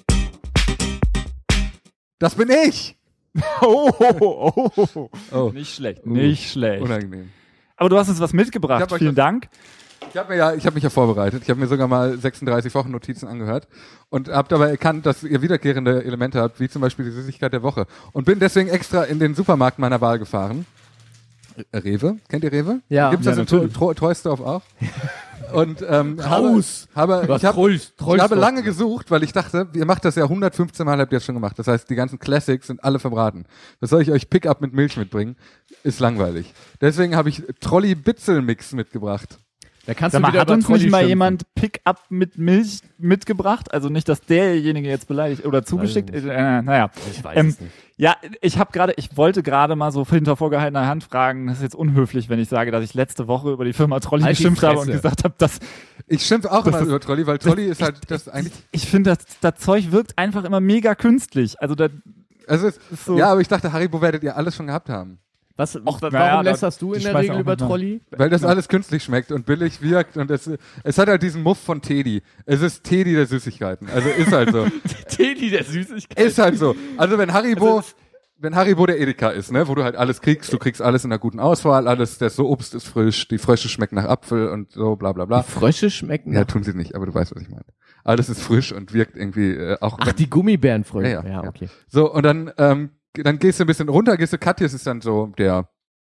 Das bin ich! Oh, oh, oh, oh. Oh. Nicht schlecht, Uh, nicht schlecht. Unangenehm. Aber du hast uns was Ich mitgebracht. hab euch Vielen das- Dank. Ich habe mir ja, ich habe mich ja vorbereitet. Ich habe mir sogar mal sechsunddreißig Wochennotizen angehört und habe dabei erkannt, dass ihr wiederkehrende Elemente habt, wie zum Beispiel die Süßigkeit der Woche. Und bin deswegen extra in den Supermarkt meiner Wahl gefahren. Äh, Rewe, kennt ihr Rewe? Ja. Gibt's Ja, das in natürlich. Tro- Troisdorf auch? Und ähm, Raus! habe, habe Du ich hast habe Troll- ich habe Trollstoff. lange gesucht, weil ich dachte, ihr macht das ja hundertfünfzehn Mal, habt ihr das schon gemacht. Das heißt, die ganzen Classics sind alle verbraten. Was soll ich euch Pickup mit Milch mitbringen? Ist langweilig. Deswegen habe ich Trolli Bitzel Mix mitgebracht. Da kannst Sag du mal, wieder hat über uns Trolli nicht mal schimpfen. jemand Pickup mit Milch mitgebracht? Also nicht, dass derjenige jetzt beleidigt oder zugeschickt. Weiß ich Äh, naja. Ich weiß Ähm, es nicht. Ja, ich habe gerade, ich wollte gerade mal so hinter vorgehaltener Hand fragen, das ist jetzt unhöflich, wenn ich sage, dass ich letzte Woche über die Firma Trolli Halt die geschimpft habe und Fresse. gesagt habe, dass Ich schimpfe auch Das immer ist- über Trolli, weil Trolli ist halt das eigentlich. ich finde, das, das Zeug wirkt einfach immer mega künstlich. Also da, Also es, ist so. ja, aber ich dachte, Haribo werdet ihr alles schon gehabt haben. Was, Och, warum naja, lässerst da- du in die der schmeißen Regel auch über manchmal- Trolli? Weil das alles künstlich schmeckt und billig wirkt und es, es hat halt diesen Muff von Teddy. Es ist Teddy der Süßigkeiten. Also ist halt so. Teddy der Süßigkeit. Ist halt so. Also wenn Haribo, Also wenn Haribo der Edeka ist, ne, wo du halt alles kriegst, du kriegst alles in einer guten Auswahl, alles, das so Obst ist frisch, die Frösche schmecken nach Apfel und so, bla bla bla. Frösche schmecken. Ja, tun sie nicht, aber du weißt, was ich meine. Alles ist frisch und wirkt irgendwie äh, auch. Ach, die Gummibärenfrösche. Ja, ja, ja, ja. okay. So, und dann, ähm, dann gehst du ein bisschen runter, gehst du, Katjes ist dann so der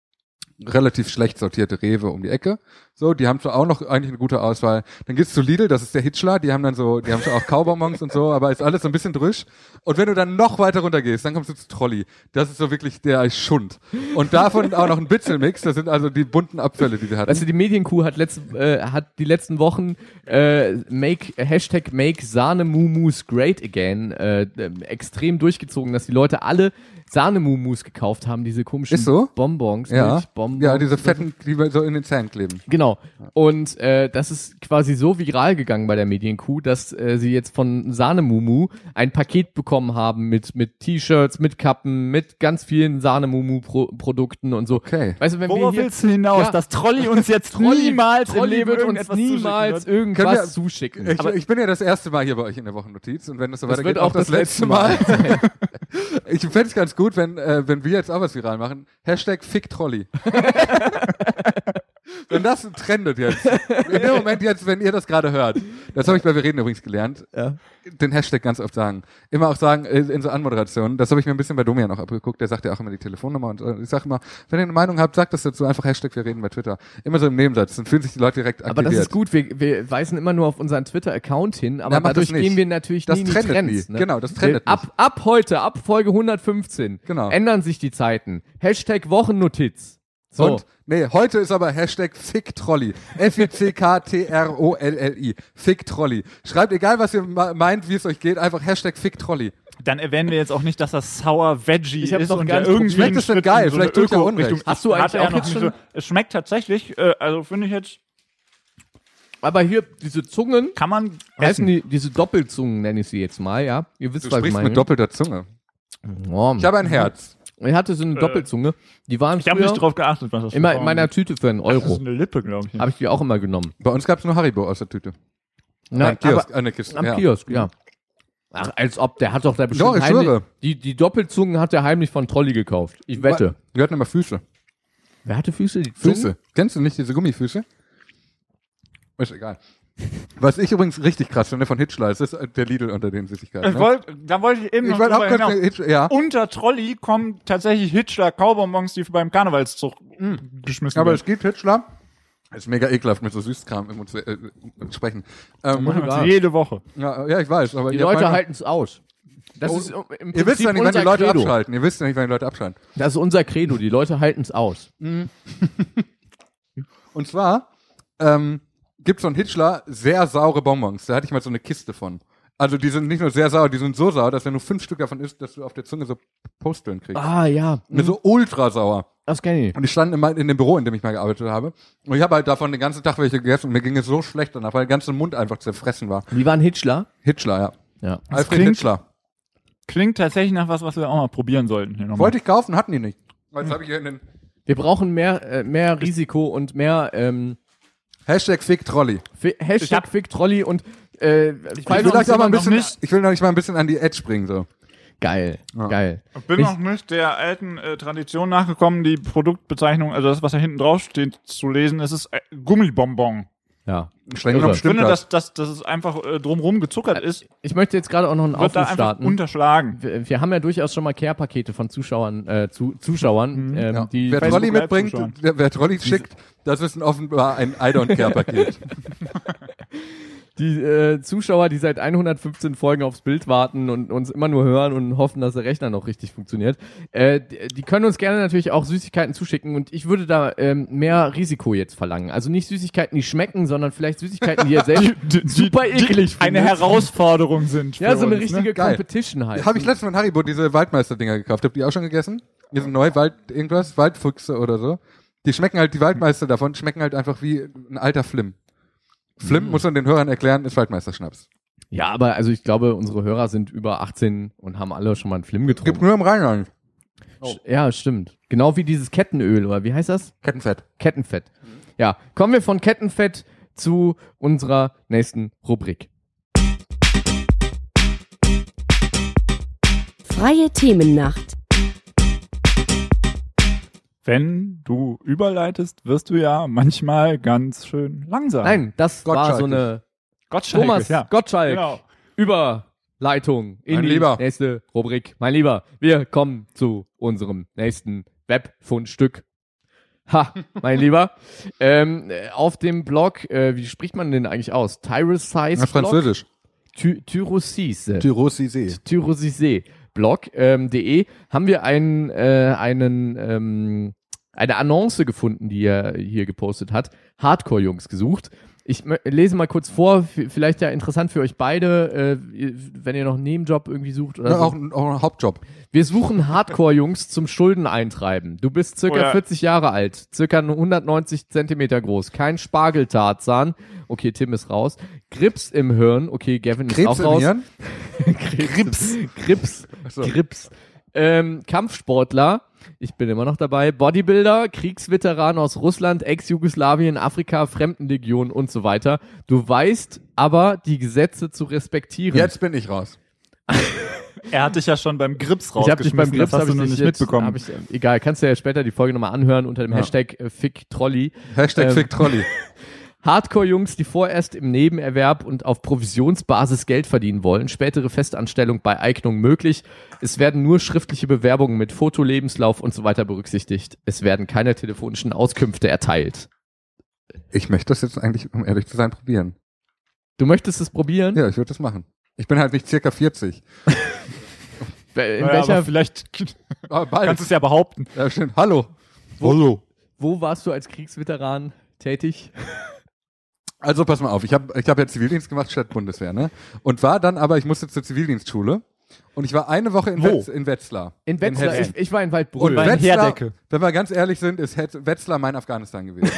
relativ schlecht sortierte Rewe um die Ecke. So, die haben zwar auch noch eigentlich eine gute Auswahl. Dann gehst du zu Lidl, das ist der Hitchler, die haben dann so, die haben schon auch Kaubonbons und so, aber ist alles so ein bisschen drüsch. Und wenn du dann noch weiter runter gehst, dann kommst du zu Trolli. Das ist so wirklich der Schund. Und davon auch noch ein Bitzelmix, das sind also die bunten Abfälle, die wir hatten. Weißt du, die Medienkuh hat, letzt, äh, hat die letzten Wochen äh, make, Hashtag Make Sahnemumus Great Again äh, äh, extrem durchgezogen, dass die Leute alle Sahnemumus gekauft haben, diese komischen Ist so? Bonbons, ja, Milchbonbons. ja, diese fetten, die so in den Zähnen kleben. Genau. Und äh, das ist quasi so viral gegangen bei der Medienkuh, dass äh, sie jetzt von Sahnemumu ein Paket bekommen haben mit mit T-Shirts, mit Kappen, mit ganz vielen Sahnemumu-Produkten und so. Okay. Weißt du, wenn worauf wir hier willst du hinaus, Ja. dass Trolli uns jetzt Trolli- niemals Trolli im Leben wird uns irgendetwas niemals zuschicken wird? irgendwas Können wir- zuschicken. Ich, Aber ich bin ja das erste Mal hier bei euch in der Wochennotiz und wenn das so das weitergeht, wird auch das letzte Mal. sein. Ich fände es ganz gut, wenn, äh, wenn wir jetzt auch was viral machen. Hashtag Fick Trolli. Wenn das trendet jetzt. In dem Moment jetzt, wenn ihr das gerade hört. Das habe ich bei Wir reden übrigens gelernt. Ja. Den Hashtag ganz oft sagen. Immer auch sagen, äh, in so Anmoderationen. Das habe ich mir ein bisschen bei Domian auch abgeguckt. Der sagt ja auch immer die Telefonnummer. Und äh, ich sage immer, wenn ihr eine Meinung habt, sagt das dazu einfach Hashtag Wir reden bei Twitter. Immer so im Nebensatz. Dann fühlen sich die Leute direkt aktiviert. Aber das ist gut, wir, wir weisen immer nur auf unseren Twitter-Account hin, aber Na, mach das dadurch nicht. gehen wir natürlich Das nie in die trendet Trends. nie. Ne? Genau, das trendet wir, ab, ab heute, ab Folge hundertfünfzehn, Genau. ändern sich die Zeiten. Hashtag Wochennotiz. So. Und, nee, heute ist aber Hashtag Fick Trolli. F I C K T R O L L I. Fick Trolli. Schreibt, egal was ihr me- meint, wie es euch geht, einfach Hashtag Fick Trolli. Dann erwähnen wir jetzt auch nicht, dass das Sour Veggie Ich hab ist noch und gar der nicht irgendwie probiert. Schmeckt einen das denn Schritt geil? in so eine Vielleicht tue ich ja Öko-Richtung- Unrecht. Hast du eigentlich Hat er auch noch jetzt nicht schon- so, es schmeckt tatsächlich, äh, also finde ich jetzt, Aber hier, diese Zungen, kann man heißen essen. die, diese Doppelzungen nenne ich sie jetzt mal, ja. Ihr wisst, Du was ich sprichst meine. mit doppelter Zunge. Oh. Ich habe ein Herz. Ich hatte so eine Doppelzunge, die waren Ich habe früher nicht drauf geachtet, was das immer für in meiner Tüte für einen Das ist Euro. eine Lippe, glaube ich. Habe ich die auch immer genommen. Bei uns gab es nur Haribo aus der Tüte. Na, Am Kiosk, aber, an der Kiste. am ja. Kiosk, ja. Ach, als ob, der hat doch da bestimmt Doch, ich heimlich, schwöre. die, die Doppelzungen hat er heimlich von Trolli gekauft. Ich wette. Wir hatten immer Füße. Wer hatte Füße? Die Zungen? Füße. Kennst du nicht diese Gummifüße? Ist egal. Was ich übrigens richtig krass finde von Hitchler, ist das der Lidl unter den Süßigkeiten. Ich Ne? wollt, da wollte ich eben Ich noch wollte auch drüber kurz hinaus. Hitchler, ja. Unter Trolli kommen tatsächlich Hitchler Kaubonbons, die beim Karnevalszug geschmissen Aber werden. es gibt Hitchler. Das ist mega ekelhaft mit so Süßkram im Mund zu äh, sprechen. Ähm, Machen wir egal. jede Woche. ja, ja, ich weiß. Aber Die ihr habt Leute manchmal- halten es aus. Das Oh, ist im Prinzip Ihr wisst ja nicht, wann die unser Leute Credo. abschalten. Ihr wisst ja nicht, wann die Leute abschalten. Das ist unser Credo. Die Leute halten es aus. Und zwar ähm, gibt es von Hitchler sehr saure Bonbons. Da hatte ich mal so eine Kiste von. Also die sind nicht nur sehr sauer, die sind so sauer, dass wenn du fünf Stück davon isst, dass du auf der Zunge so Posteln kriegst. Ah, ja. Und so ultra sauer. Das kenne ich. Und die standen immer in dem Büro, in dem ich mal gearbeitet habe. Und ich habe halt davon den ganzen Tag welche gegessen und mir ging es so schlecht danach, weil der ganze Mund einfach zerfressen war. Wie war ein Hitchler? Hitchler, ja. Ja. Alfred klingt- Hitchler. klingt tatsächlich nach was, was wir auch mal probieren sollten. Hier nochmal. Wollte ich kaufen, hatten die nicht. Jetzt habe ich hier in den Wir brauchen mehr, äh, mehr Risiko und mehr ähm, Hashtag Fick Trolley. Fi- Hashtag Fick Trolley und äh, Ich will, falls vielleicht uns auch mal ein jemand noch bisschen, nicht ich will noch nicht mal ein bisschen an die Edge springen, so. geil, Ja. geil. Ich bin Ich- noch nicht der alten äh, Tradition nachgekommen, die Produktbezeichnung, also das, was da hinten drauf steht, zu lesen. Es ist äh, Gummibonbon. Ja. Streng Irre. genommen Ich stimmt finde, das. dass, dass, dass es einfach äh, drumrum gezuckert ist, Ich möchte jetzt gerade auch noch einen wird da Aufruf einfach starten. unterschlagen. Wir, wir haben ja durchaus schon mal Care-Pakete von Zuschauern, äh, zu, Zuschauern, ähm, Ja. die Wer Facebook Trolley Live mitbringt, zuschauen. der, wer Trolley schickt, das ist ein offenbar ein I don't care Paket. Die äh, Zuschauer, die seit hundertfünfzehn Folgen aufs Bild warten und uns immer nur hören und hoffen, dass der Rechner noch richtig funktioniert, äh, die, die können uns gerne natürlich auch Süßigkeiten zuschicken und ich würde da ähm, mehr Risiko jetzt verlangen. Also nicht Süßigkeiten, die schmecken, sondern vielleicht Süßigkeiten, die ihr selbst super eklig findet. Eine Herausforderung sind. Ja, für so eine uns, richtige Ne? Geil. Competition halt. Habe ich letztens von Haribo diese Waldmeister-Dinger gekauft. Habt ihr die auch schon gegessen? Die sind neu, Wald, irgendwas, Waldfüchse oder so. Die schmecken halt, die Waldmeister davon schmecken halt einfach wie ein alter Flim. Flim, muss man den Hörern erklären, ist Waldmeister-Schnaps. Ja, aber also ich glaube, unsere Hörer sind über achtzehn und haben alle schon mal einen Film Gibt getrunken. nur im Rheinland. Sch- Ja, stimmt. Genau wie dieses Kettenöl, oder wie heißt das? Kettenfett. Kettenfett. Ja, kommen wir von Kettenfett zu unserer nächsten Rubrik. Freie Themennacht. Wenn du überleitest, wirst du ja manchmal ganz schön langsam. Nein, das war so Gottschalkig. eine Gottschalk, Thomas ja. Gottschalk Genau. Überleitung in Mein die Lieber. nächste Rubrik. Mein Lieber, wir kommen zu unserem nächsten Webfundstück. Ha, mein Lieber. Ähm, äh, auf dem Blog, äh, wie spricht man denn eigentlich aus? Tyrosize Das ist Französisch. Ty Tyrosice. Tyrosisee. Tyrosisee Blog ähm, de haben wir einen äh, einen ähm, eine Annonce gefunden, die er hier gepostet hat. Hardcore-Jungs gesucht. Ich mö- lese mal kurz vor, f- vielleicht ja interessant für euch beide, äh, ihr- wenn ihr noch einen Nebenjob irgendwie sucht oder Ja, so. auch, ein- auch ein Hauptjob. Wir suchen Hardcore-Jungs zum Schulden eintreiben. Du bist circa Oh ja. vierzig Jahre alt, circa hundertneunzig Zentimeter groß, kein Spargeltarzan. Okay, Tim ist raus. Grips im Hirn. Okay, Gavin ist Krebs auch im raus. Hirn? Grips. Grips. so. Grips. Ähm, Kampfsportler. Ich bin immer noch dabei. Bodybuilder, Kriegsveteran aus Russland, Ex-Jugoslawien, Afrika, Fremdenlegion und so weiter. Du weißt aber, die Gesetze zu respektieren. Jetzt bin ich raus. Er hat dich ja schon beim Grips ich habe dich beim rausgeschmissen, Grips das hab hast du ich noch dich nicht jetzt, mitbekommen. Hab ich, egal, kannst du ja später die Folge nochmal anhören unter dem Ja. Hashtag äh, FickTrolli. Hashtag Ähm, Fick Trolley. Hardcore-Jungs, die vorerst im Nebenerwerb und auf Provisionsbasis Geld verdienen wollen. Spätere Festanstellung bei Eignung möglich. Es werden nur schriftliche Bewerbungen mit Foto, Lebenslauf und so weiter berücksichtigt. Es werden keine telefonischen Auskünfte erteilt. Ich möchte das jetzt eigentlich, um ehrlich zu sein, probieren. Du möchtest es probieren? Ja, ich würde das machen. Ich bin halt nicht circa vierzig. In Naja, welcher, aber vielleicht Aber bald. kannst du es ja behaupten. Ja, stimmt. Hallo. Wo- wo warst du als Kriegsveteran tätig? Also pass mal auf, ich habe ich hab ja Zivildienst gemacht statt Bundeswehr, ne? Und war dann aber, ich musste zur Zivildienstschule und ich war eine Woche in, Wo? Wetz, in Wetzlar. In Wetzlar. Hessen. ich, ich war in Waldbrüll. Und bei Wetzlar, Herdecke. wenn wir ganz ehrlich sind, ist Het- Wetzlar mein Afghanistan gewesen.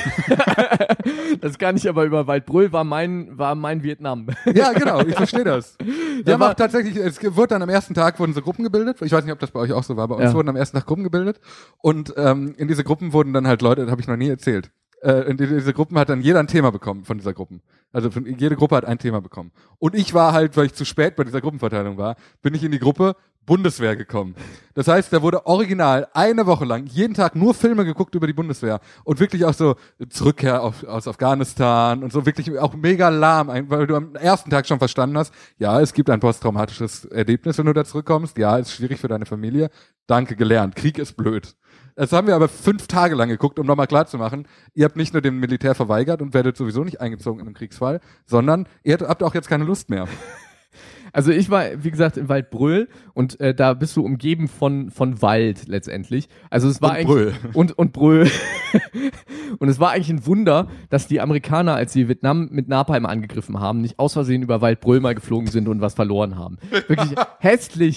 Das kann ich aber über Waldbrüll war mein, war mein Vietnam. Ja, genau, ich verstehe das. Wir Da haben war- auch tatsächlich, es wurde dann am ersten Tag wurden so Gruppen gebildet. Ich weiß nicht, ob das bei euch auch so war, bei uns Ja. wurden am ersten Tag Gruppen gebildet. Und ähm, in diese Gruppen wurden dann halt Leute, das habe ich noch nie erzählt. Äh, in die- diese Gruppen hat dann jeder ein Thema bekommen von dieser Gruppen. Also von, jede Gruppe hat ein Thema bekommen. Und ich war halt, weil ich zu spät bei dieser Gruppenverteilung war, bin ich in die Gruppe Bundeswehr gekommen. Das heißt, da wurde original eine Woche lang jeden Tag nur Filme geguckt über die Bundeswehr und wirklich auch so Zurückkehr auf, aus Afghanistan und so wirklich auch mega lahm, ein- weil du am ersten Tag schon verstanden hast, ja, es gibt ein posttraumatisches Erlebnis, wenn du da zurückkommst, ja, ist schwierig für deine Familie, danke, gelernt, Krieg ist blöd. Das haben wir aber fünf Tage lang geguckt, um nochmal klarzumachen, ihr habt nicht nur dem Militär verweigert und werdet sowieso nicht eingezogen in einem Kriegsfall, sondern ihr habt auch jetzt keine Lust mehr. Also ich war, wie gesagt, in Waldbrüll und äh, da bist du umgeben von von Wald letztendlich. Also es war Und eigentlich Brüll. und und Brüll. Und es war eigentlich ein Wunder, dass die Amerikaner, als sie Vietnam mit Napalm angegriffen haben, nicht aus Versehen über Waldbrüll mal geflogen sind und was verloren haben. Wirklich hässlich,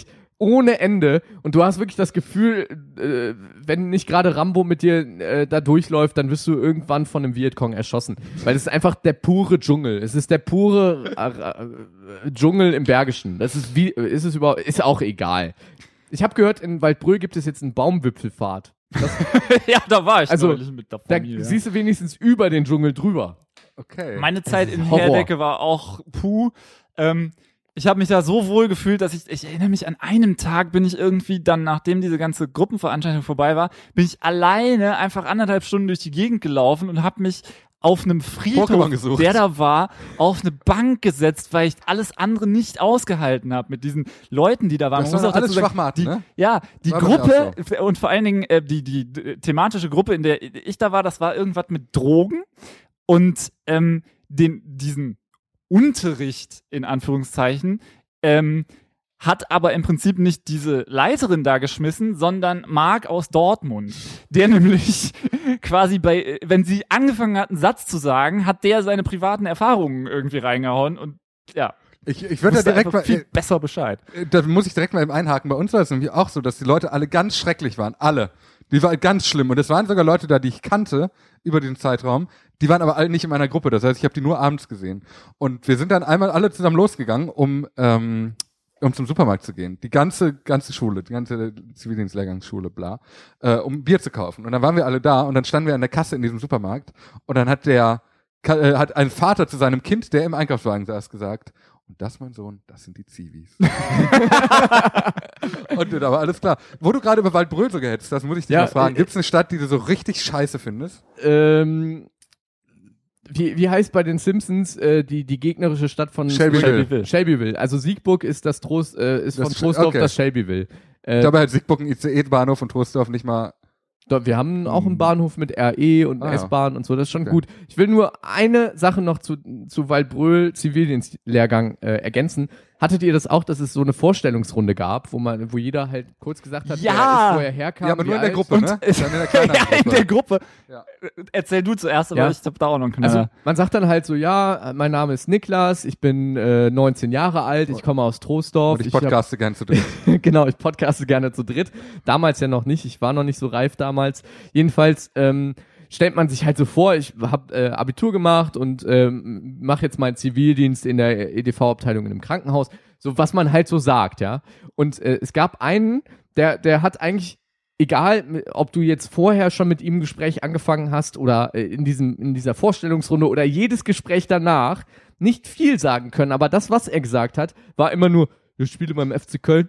ohne Ende und du hast wirklich das Gefühl, äh, wenn nicht gerade Rambo mit dir äh, da durchläuft, dann wirst du irgendwann von einem Vietcong erschossen. Weil es ist einfach der pure Dschungel. Es ist der pure äh, äh, Dschungel im Bergischen. Das ist wie, ist es überhaupt, ist auch egal. Ich habe gehört, in Waldbröl gibt es jetzt einen Baumwipfelpfad. Das, ja, da war ich also, neulich mit der da Familie. siehst du wenigstens über den Dschungel drüber. Okay. Meine Zeit in Horror. Herdecke war auch puh. Ähm, ich habe mich da so wohl gefühlt, dass ich, ich erinnere mich, an einem Tag bin ich irgendwie dann, nachdem diese ganze Gruppenveranstaltung vorbei war, bin ich alleine einfach anderthalb Stunden durch die Gegend gelaufen und habe mich auf einem Pokémon Friedhof, gesucht. der da war, auf eine Bank gesetzt, weil ich alles andere nicht ausgehalten habe mit diesen Leuten, die da waren. Das Man muss waren auch alles dazu sagen, Schwachmaten, die, ne? Ja, die War bei mir Gruppe und vor allen Dingen äh, die, die, die thematische Gruppe, in der ich da war, das war irgendwas mit Drogen und ähm, den, diesen Unterricht in Anführungszeichen ähm, hat aber im Prinzip nicht diese Leiterin da geschmissen, sondern Marc aus Dortmund, der nämlich quasi bei, wenn sie angefangen hat, einen Satz zu sagen, hat der seine privaten Erfahrungen irgendwie reingehauen und ja. Ich, ich würde da direkt mal, viel besser Bescheid. äh, da muss ich direkt mal eben einhaken. Bei uns war es nämlich auch so, dass die Leute alle ganz schrecklich waren. Alle. Die waren ganz schlimm. Und es waren sogar Leute da, die ich kannte über den Zeitraum. Die waren aber alle nicht in meiner Gruppe. Das heißt, ich habe die nur abends gesehen. Und wir sind dann einmal alle zusammen losgegangen, um, ähm, um zum Supermarkt zu gehen. Die ganze, ganze Schule, die ganze Zivildienstlehrgangsschule, bla, äh, um Bier zu kaufen. Und dann waren wir alle da und dann standen wir an der Kasse in diesem Supermarkt und dann hat der, äh, hat ein Vater zu seinem Kind, der im Einkaufswagen saß, gesagt, und das, mein Sohn, das sind die Zivis. Und da war alles klar. Wo du gerade über Waldbröl so gehetzt hast, muss ich dich Ja, mal fragen, äh, gibt's eine Stadt, die du so richtig scheiße findest? Ähm, wie, wie heißt bei den Simpsons äh, die, die gegnerische Stadt von Shelbyville. Shelbyville. Shelbyville. Also Siegburg ist das Trost, äh, ist Das von Sch- Troisdorf okay. das Shelbyville. Äh, Dabei hat Siegburg einen I C E-Bahnhof und Troisdorf nicht mal. Doch, wir haben auch einen Bahnhof mit R E und Ah, ja. S-Bahn und so, das ist schon Okay. gut. Ich will nur eine Sache noch zu, zu Waldbröl Zivildienstlehrgang äh, ergänzen. Hattet ihr das auch, dass es so eine Vorstellungsrunde gab, wo man, wo jeder halt kurz gesagt hat, Ja. wer ist, wo er herkam? Ja, aber wie nur in der alt? Gruppe, ne? Und- Dann in der kleineren Ja, in Gruppe. der Gruppe. Ja. Erzähl du zuerst, aber Ja. ich hab da auch noch einen Also Knaller. man sagt dann halt so, ja, mein Name ist Niklas, ich bin äh, neunzehn Jahre alt, ich komme aus Troisdorf. Und ich hab- podcaste gern zu dritt. genau, ich podcaste gerne zu dritt. Damals ja noch nicht, ich war noch nicht so reif damals. Jedenfalls ähm, stellt man sich halt so vor, ich habe äh, Abitur gemacht und ähm, mache jetzt meinen Zivildienst in der E D V-Abteilung in einem Krankenhaus. So, was man halt so sagt, ja. Und äh, es gab einen, der, der hat eigentlich, egal, ob du jetzt vorher schon mit ihm ein Gespräch angefangen hast oder äh, in diesem, in dieser Vorstellungsrunde oder jedes Gespräch danach, nicht viel sagen können. Aber das, was er gesagt hat, war immer nur, ich spiele beim F C Köln.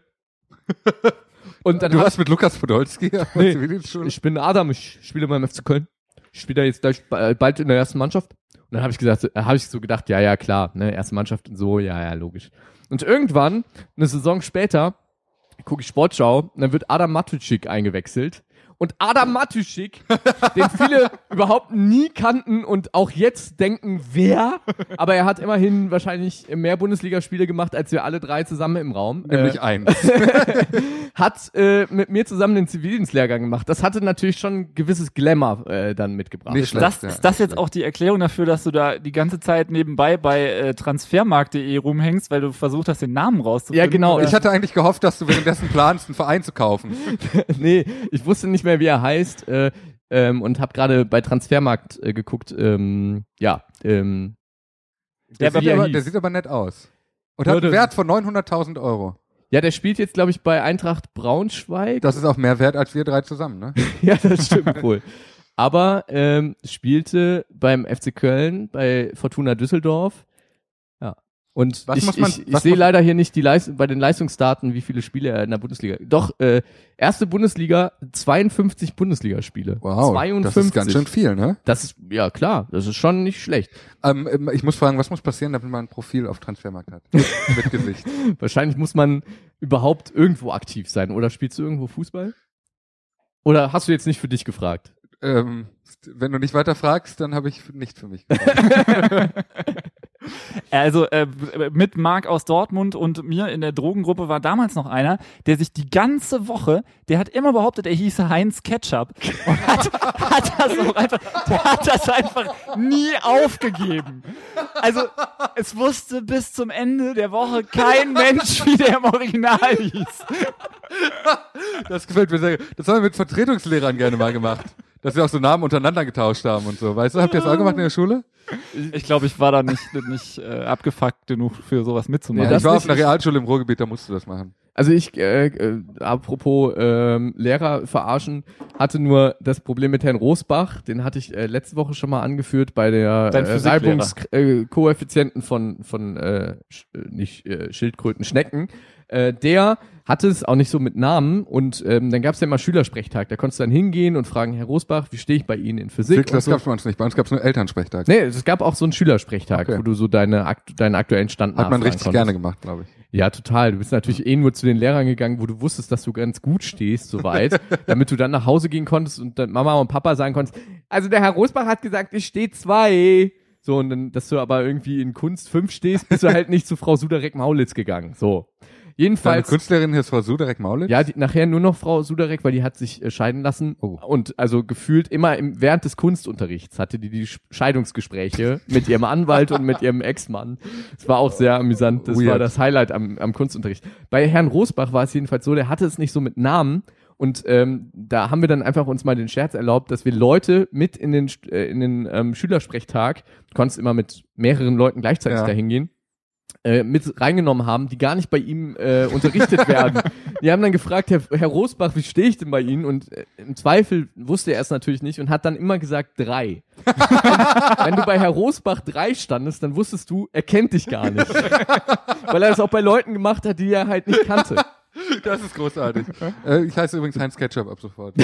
Und dann Du hab warst mit Lukas Podolski auf der Nee, Zivildienstschule? ich bin Adam, ich spiele beim F C Köln. Ich spiele da jetzt gleich ba- bald in der ersten Mannschaft. Und dann habe ich gesagt, äh, habe ich so gedacht, ja, ja, klar, ne, erste Mannschaft und so, ja, ja, logisch. Und irgendwann, eine Saison später, gucke ich Sportschau, und dann wird Adam Matuschik eingewechselt. Und Adam Matuschik, den viele überhaupt nie kannten und auch jetzt denken, wer? Aber er hat immerhin wahrscheinlich mehr Bundesligaspiele gemacht, als wir alle drei zusammen im Raum. Nämlich Äh, eins. hat äh, mit mir zusammen den Zivildienstlehrgang gemacht. Das hatte natürlich schon ein gewisses Glamour äh, dann mitgebracht. Nicht Ist schlecht, das, ja. ist das jetzt auch die Erklärung dafür, dass du da die ganze Zeit nebenbei bei äh, transfermarkt punkt de rumhängst, weil du versucht hast, den Namen rauszufinden? Ja, genau. Oder? Ich hatte eigentlich gehofft, dass du währenddessen planst, einen Verein zu kaufen. Nee, ich wusste nicht mehr, wie er heißt äh, ähm, und habe gerade bei Transfermarkt äh, geguckt. Ähm, ja, ähm, Der, Ja, sieht wie er aber, hieß. der sieht aber nett aus. Und Ja, hat einen das- Wert von neunhunderttausend Euro. ja, der spielt jetzt, glaube ich, bei Eintracht Braunschweig. Das ist auch mehr wert als wir drei zusammen, ne? Ja, das stimmt wohl. Aber ähm, spielte beim F C Köln, bei Fortuna Düsseldorf. Ja. Und Was ich, muss man- ich, ich was sehe muss- leider hier nicht die Leist bei den Leistungsdaten, wie viele Spiele er in der Bundesliga. Doch, äh, erste Bundesliga, zweiundfünfzig Bundesligaspiele. Wow, zweiundfünfzig. das ist ganz schön viel, ne? Das ist, ja klar, das ist schon nicht schlecht. Ähm, ähm, ich muss fragen, was muss passieren, damit man ein Profil auf Transfermarkt hat? Mit Gesicht. Wahrscheinlich muss man überhaupt irgendwo aktiv sein. Oder spielst du irgendwo Fußball? Oder hast du jetzt nicht für dich gefragt? ähm, wenn du nicht weiter fragst, dann habe ich nicht für mich gefragt. Also äh, mit Marc aus Dortmund und mir in der Drogengruppe war damals noch einer, der sich die ganze Woche, der hat immer behauptet, er hieße Heinz Ketchup und hat, hat das auch einfach, der hat das einfach nie aufgegeben. Also es wusste bis zum Ende der Woche kein Mensch, wie der im Original hieß. Das gefällt mir sehr gut. Das haben wir mit Vertretungslehrern gerne mal gemacht. Dass wir auch so Namen untereinander getauscht haben und so. Weißt du, habt ihr das auch gemacht in der Schule? Ich glaube, ich war da nicht, nicht äh, abgefuckt genug für sowas mitzumachen. Ja, ich war auf einer Realschule im Ruhrgebiet, da musst du das machen. Also ich, äh, äh, apropos ähm, Lehrer verarschen, hatte nur das Problem mit Herrn Rosbach, den hatte ich äh, letzte Woche schon mal angeführt bei der Dein äh, Reibungskoeffizienten äh, von, von äh, sch, nicht äh, Schildkröten, Schnecken. Äh, der hatte es auch nicht so mit Namen und ähm, dann gab es ja immer Schülersprechtag. Da konntest du dann hingehen und fragen, Herr Rosbach, wie stehe ich bei Ihnen in Physik? Physik, das so. gab es bei uns nicht. Bei uns gab es nur Elternsprechtag. Nee, es gab auch so einen Schülersprechtag, Okay. wo du so deine, akt- deinen aktuellen Stand Hat man nachfragen richtig konntest. gerne gemacht, glaube ich. Ja, total. Du bist natürlich eh nur zu den Lehrern gegangen, wo du wusstest, dass du ganz gut stehst, soweit, damit du dann nach Hause gehen konntest und dann Mama und Papa sagen konntest, also der Herr Rosbach hat gesagt, ich stehe zwei. So, und dann, dass du aber irgendwie in Kunst fünf stehst, bist du halt nicht zu Frau Suderek-Maulitz gegangen. So. Deine Jedenfalls. Künstlerin hier ist Frau Suderek Maulitz? Ja, die, nachher nur noch Frau Suderek, weil die hat sich äh, scheiden lassen. Oh. Und also gefühlt immer im, während des Kunstunterrichts hatte die die Sch- Scheidungsgespräche mit ihrem Anwalt und mit ihrem Ex-Mann. Das war auch sehr amüsant. Das Weird. war das Highlight am, am Kunstunterricht. Bei Herrn Rosbach war es jedenfalls so, der hatte es nicht so mit Namen. Und ähm, da haben wir dann einfach uns mal den Scherz erlaubt, dass wir Leute mit in den, St- äh, in den ähm, Schülersprechtag, du konntest immer mit mehreren Leuten gleichzeitig Ja. da hingehen, äh, mit reingenommen haben, die gar nicht bei ihm äh, unterrichtet werden. Die haben dann gefragt, Herr, Herr Rosbach, wie stehe ich denn bei Ihnen? Und äh, im Zweifel wusste er es natürlich nicht und hat dann immer gesagt drei. Und wenn du bei Herr Rosbach drei standest, dann wusstest du, er kennt dich gar nicht. Weil er das auch bei Leuten gemacht hat, die er halt nicht kannte. Das ist großartig. äh, ich heiße übrigens Heinz Ketchup ab sofort.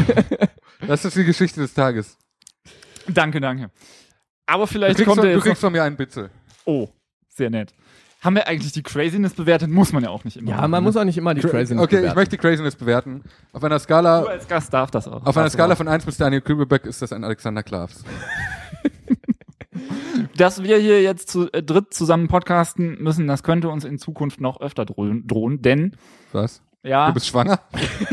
Das ist die Geschichte des Tages. Danke, danke. Aber Du vielleicht kriegst, kommt von, er du jetzt kriegst von mir einen Bitzel. noch, oh, sehr nett. Haben wir eigentlich die Craziness bewertet? Muss man ja auch nicht immer. Ja, machen, man ne? muss auch nicht immer die Craziness Okay, ich bewerten. möchte die Craziness bewerten. Auf einer Du Skala, als Gast darf das auch. auf einer Darfst du Skala auch. von eins bis Daniel Kübelbeck ist das ein Alexander Klavs. Dass wir hier jetzt zu äh, dritt zusammen podcasten müssen, das könnte uns in Zukunft noch öfter drohen, drohen denn, Was? ja, Du bist schwanger?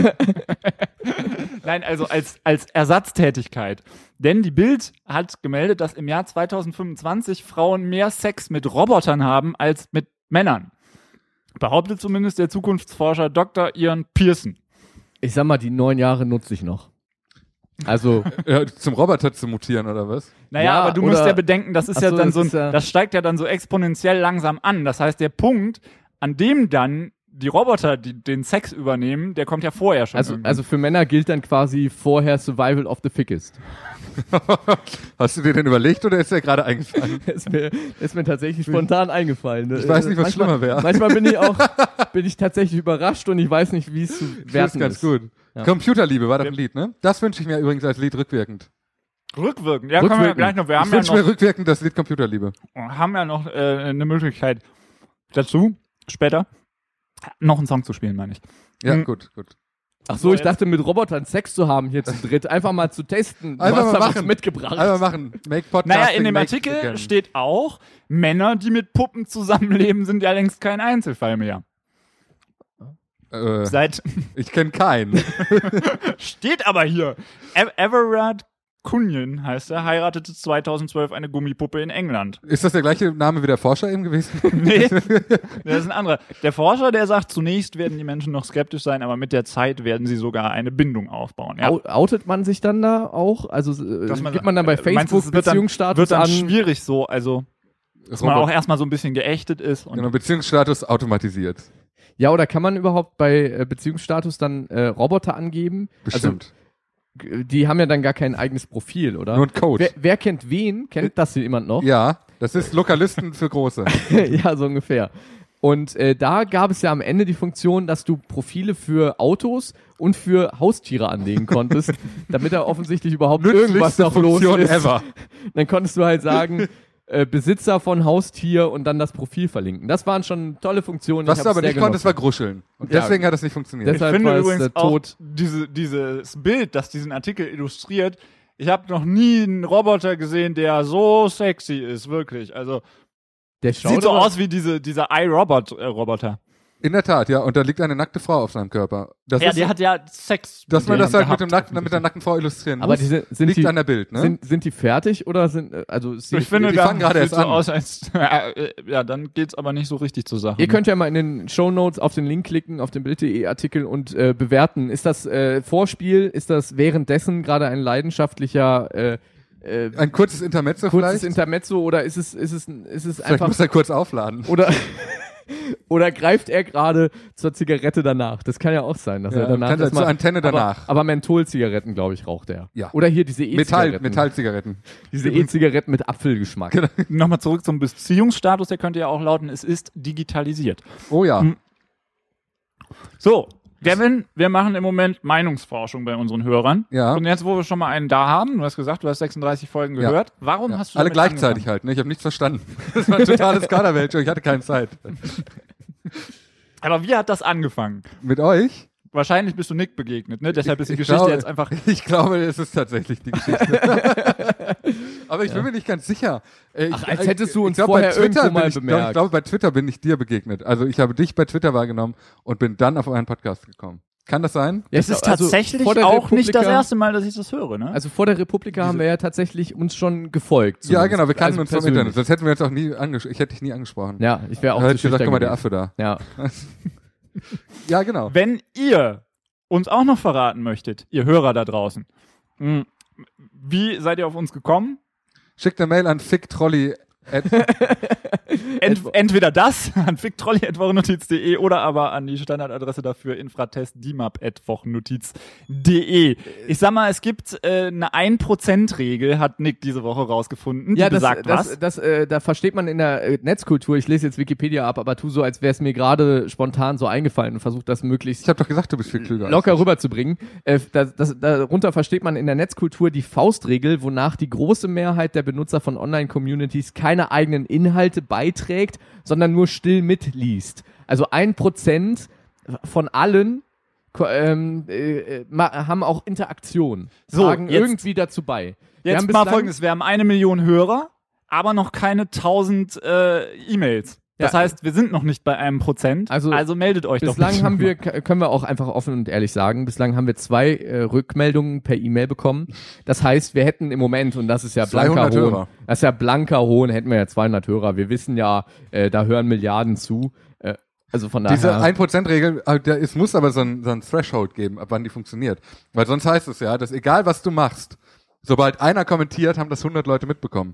nein, also als, als Ersatztätigkeit. Denn die Bild hat gemeldet, dass im Jahr zweitausendfünfundzwanzig Frauen mehr Sex mit Robotern haben als mit Männern. Behauptet zumindest der Zukunftsforscher Doktor Ian Pearson. Ich sag mal, die neun Jahre nutze ich noch. Also, Ja, zum Roboter zu mutieren, oder was? Naja, Ja, aber du oder- musst ja bedenken, das ist Ach ja so, dann das so ein, ist ja- das steigt ja dann so exponentiell langsam an. Das heißt, der Punkt, an dem dann die Roboter die, den Sex übernehmen, der kommt ja vorher schon. also, irgendwann. also für Männer gilt dann quasi vorher Survival of the Fittest. Hast du dir den überlegt oder ist der gerade eingefallen? ist, mir, ist mir tatsächlich spontan eingefallen. Ich weiß nicht, was manchmal, schlimmer wäre. Manchmal bin ich auch bin ich tatsächlich überrascht und ich weiß nicht, wie es zu Das ist werten ganz ist. gut. Ja. Computerliebe war doch ein Lied, ne? Das wünsche ich mir übrigens als Lied rückwirkend. Rückwirkend. Ja, können wir ja Rückwirkend. gleich noch. Wir Ich haben ja wünsche mir noch, rückwirkend das Lied Computerliebe. haben ja noch äh, eine Möglichkeit dazu, später noch einen Song zu spielen, meine ich. Ja, Hm. gut, gut. Ach so, ich dachte mit Robotern Sex zu haben hier zu dritt, einfach mal zu testen. Einfach was mal hab ich machen. mitgebracht. Einmal machen. Make Podcasting. Naja, in dem make Artikel again. steht auch, Männer, die mit Puppen zusammenleben, sind ja längst kein Einzelfall mehr. Äh, Seit ich kenne keinen. steht aber hier. E- Everard Cunyon heißt er, heiratete zweitausendzwölf eine Gummipuppe in England. Ist das der gleiche Name wie der Forscher eben gewesen? Nee, das ist ein anderer. Der Forscher, der sagt, zunächst werden die Menschen noch skeptisch sein, aber mit der Zeit werden sie sogar eine Bindung aufbauen. Ja. Au- Outet man sich dann da auch? Also äh, Dass man- gibt man dann bei äh, meinst du, Facebook es wird dann- Beziehungsstatus Wird dann an? schwierig so, also dass man auch erstmal so ein bisschen geächtet ist. Und Genau, Beziehungsstatus automatisiert. Ja, oder kann man überhaupt bei äh, Beziehungsstatus dann äh, Roboter angeben? Bestimmt. Also, die haben ja dann gar kein eigenes Profil, oder? Nur ein Code. Wer, wer kennt wen? Kennt das hier jemand noch? Ja, das ist Lokalisten für Große. Ja, so ungefähr. Und äh, da gab es ja am Ende die Funktion, dass du Profile für Autos und für Haustiere anlegen konntest, damit da offensichtlich überhaupt irgendwas Nützlichste noch los Funktion ist. ever. Dann konntest du halt sagen, äh, Besitzer von Haustier und dann das Profil verlinken. Das waren schon tolle Funktionen. Was Ich du hab's aber sehr nicht konntest, war genossen. gruscheln. Und Ja. deswegen hat das nicht funktioniert. Deshalb ich finde war es, übrigens äh, auch tot. diese, dieses Bild, das diesen Artikel illustriert, ich habe noch nie einen Roboter gesehen, der so sexy ist, wirklich. Also Der Sieht so Schauderer- aus wie diese, dieser iRobot-Roboter. In der Tat, ja. Und da liegt eine nackte Frau auf seinem Körper. Das Ja, ist, der hat ja Sex. dass mit man dem das halt mit, gehabt. dem nackten, mit der nackten Frau illustrieren Aber muss, diese, sind, liegt die, an der Bild, ne? sind, sind die fertig oder sind, äh, also sie, Ich finde, die da fangen gerade sieht erst so an. aus, als, äh, ja, dann geht's aber nicht so richtig zur Sache. ihr könnt ja mal in den Shownotes auf den Link klicken, auf den Bild punkt de Artikel und äh, bewerten. Ist das äh, Vorspiel? Ist das währenddessen gerade ein leidenschaftlicher äh, äh, Ein kurzes Intermezzo kurzes vielleicht? Intermezzo oder ist es ist es ist es Vielleicht einfach muss er kurz aufladen. oder oder greift er gerade zur Zigarette danach? Das kann ja auch sein, dass Ja, er danach kann sein, erstmal- zur Antenne danach. Aber, aber Mentholzigaretten, glaube ich, raucht er. Ja. Oder hier diese E-Zigaretten. Metall, Metallzigaretten. Diese E-Zigaretten mit Apfelgeschmack. Genau. Nochmal zurück zum Beziehungsstatus, der könnte ja auch lauten, es ist digitalisiert. Oh ja. Hm. So, Gavin, wir machen im Moment Meinungsforschung bei unseren Hörern. Ja. Und jetzt, wo wir schon mal einen da haben, du hast gesagt, du hast sechsunddreißig Folgen Ja. gehört. Warum Ja. hast du Alle damit gleichzeitig angefangen? halt, ne? Ich habe nichts verstanden. Das war ein totales Kauderwelsch, ich hatte keine Zeit. Aber wie hat das angefangen? Mit euch? Wahrscheinlich bist du Nick begegnet, ne? Deshalb ist die Ich Geschichte glaube- jetzt einfach. Ich glaube, es ist tatsächlich die Geschichte. Aber ich bin mir nicht ganz sicher. Äh, Ach, ich- als äh, hättest du ich uns glaub, vorher bei Twitter irgendwo bin mal ich, glaub, bemerkt. Ich glaube, bei Twitter bin ich dir begegnet. Also ich habe dich bei Twitter wahrgenommen und bin dann auf euren Podcast gekommen. Kann das sein? Ja, Es ist also tatsächlich vor der auch nicht das Republika- erste Mal, dass ich das höre, ne? Also vor der Republika haben wir ja tatsächlich uns schon gefolgt. Ja, zumindest. genau, wir kannten Also uns vom persönlich. Internet. Sonst hätten wir jetzt auch nie angesprochen. Ich hätte dich nie angesprochen. Ja, ich wäre auch Da zu hätte ich gesagt, schüchtern guck mal, der gewesen. Affe da. Ja. Ja, genau. Wenn ihr uns auch noch verraten möchtet, ihr Hörer da draußen, mh, wie seid ihr auf uns gekommen? Schickt eine Mail an ficktrolli. Ent, entweder das an ficktrolli at wochennotiz punkt de oder aber an die Standardadresse dafür infratestdimap at wochennotiz punkt de. Ich sag mal, es gibt äh, eine ein Prozent Regel, hat Nick diese Woche rausgefunden, die Ja, das, besagt was. das, das, äh, da versteht man in der äh, Netzkultur, ich lese jetzt Wikipedia ab, aber tu so, als wäre es mir gerade spontan so eingefallen und versuch das möglichst Ich habe doch gesagt, du bist viel klüger. locker rüberzubringen. Äh, das, das, darunter versteht man in der Netzkultur die Faustregel, wonach die große Mehrheit der Benutzer von Online-Communities keine eigenen Inhalte beiträgt, sondern nur still mitliest. Also ein Prozent von allen ko- ähm, äh, ma- haben auch Interaktion, So, tragen jetzt- irgendwie dazu bei. Wir Jetzt haben mal bislang- folgendes, wir haben eine Million Hörer, aber noch keine tausend äh, E-Mails. Das Ja. heißt, wir sind noch nicht bei einem Prozent, also, Also, meldet euch doch Bislang bitte. haben wir, k- können wir auch einfach offen und ehrlich sagen, bislang haben wir zwei äh, Rückmeldungen per E-Mail bekommen. Das heißt, wir hätten im Moment, und das ist ja blanker zweihundert Hohn, Hörer. das ist ja blanker Hohn, hätten wir ja zweihundert Hörer. Wir wissen ja, äh, da hören Milliarden zu. Äh, also von Diese daher. ein Prozent Regel, äh, der, es muss aber so ein, so ein Threshold geben, ab wann die funktioniert. Weil sonst heißt es ja, dass egal was du machst, sobald einer kommentiert, haben das hundert Leute mitbekommen.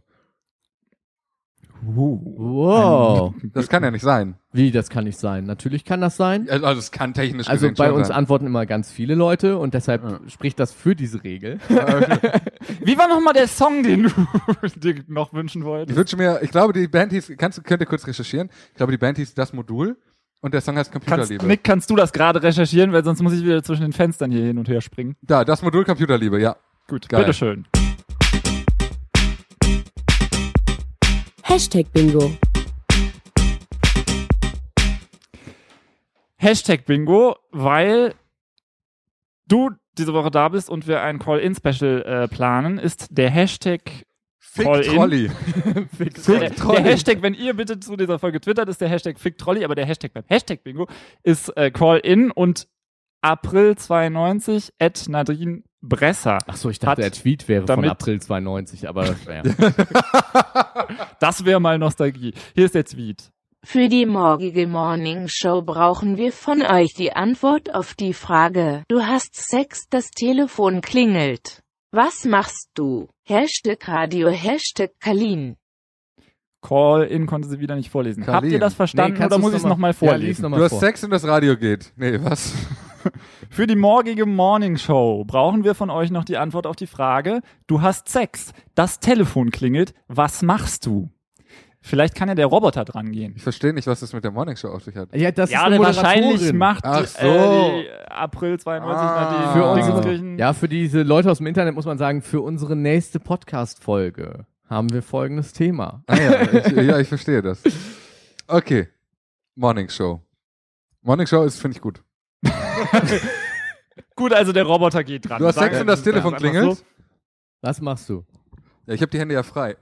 Wow. Das kann ja nicht sein. Wie, das kann nicht sein. Natürlich kann das sein. Also also es kann technisch Also gesehen bei schon uns sein. antworten immer ganz viele Leute und deshalb Ja. spricht das für diese Regel. Wie war nochmal der Song, den du dir noch wünschen Ich wolltest? wünsche mir, ich glaube, die Band hieß, kannst, du- könnt ihr kurz recherchieren? Ich glaube, die Band hieß Das Modul und der Song heißt Kannst, Computerliebe. Nick, kannst du das gerade recherchieren, weil sonst muss ich wieder zwischen den Fenstern hier hin und her springen. Da, Das Modul Computerliebe, ja. Gut, Geil. bitteschön. Hashtag Bingo. Hashtag Bingo, weil du diese Woche da bist und wir ein Call-In-Special äh, planen, ist der Hashtag Fick Call-in. Trolli. Der, der Hashtag, wenn ihr bitte zu dieser Folge twittert, ist der Hashtag FickTrolli, aber der Hashtag beim Hashtag Bingo ist äh, Call-In und April zweiundneunzig at Nadine Bresser. Ach so, ich Hat dachte, der Tweet wäre von damit- April zweiundneunzig, aber das wäre Das wäre mal Nostalgie. Hier ist der Tweet. Für die morgige Morning Show brauchen wir von euch die Antwort auf die Frage, du hast Sex, das Telefon klingelt. Was machst du? Hashtag Radio, Hashtag Kalin. Call-In konnte sie wieder nicht vorlesen. Karlin. Habt ihr das verstanden Nee, kannst oder du's muss ich es noch nochmal mal- Ja, lies vorlesen? noch mal Du hast vor. Sex und das Radio geht. Nee, was? Für die morgige Morning Show brauchen wir von euch noch die Antwort auf die Frage, du hast Sex, das Telefon klingelt, was machst du? Vielleicht kann ja der Roboter dran gehen. Ich verstehe nicht, was das mit der Morningshow auf sich hat. Ja, das Ja, ist eine der wahrscheinlich Moderatorin. macht Ach die, so. äh, die April zweiundneunzig Ah. Nadine Für unsere, Dingenskirchen. ja, für diese Leute aus dem Internet muss man sagen, für unsere nächste Podcast-Folge haben wir folgendes Thema. Ah ja, ich, ja, ich verstehe das. Okay. Morning Show. Morning Show ist, finde ich gut. Gut, also der Roboter geht dran. Du hast Sagen Sex wir und das es Telefon einfach klingelt. so. Was machst du? Ja, ich habe die Hände ja frei.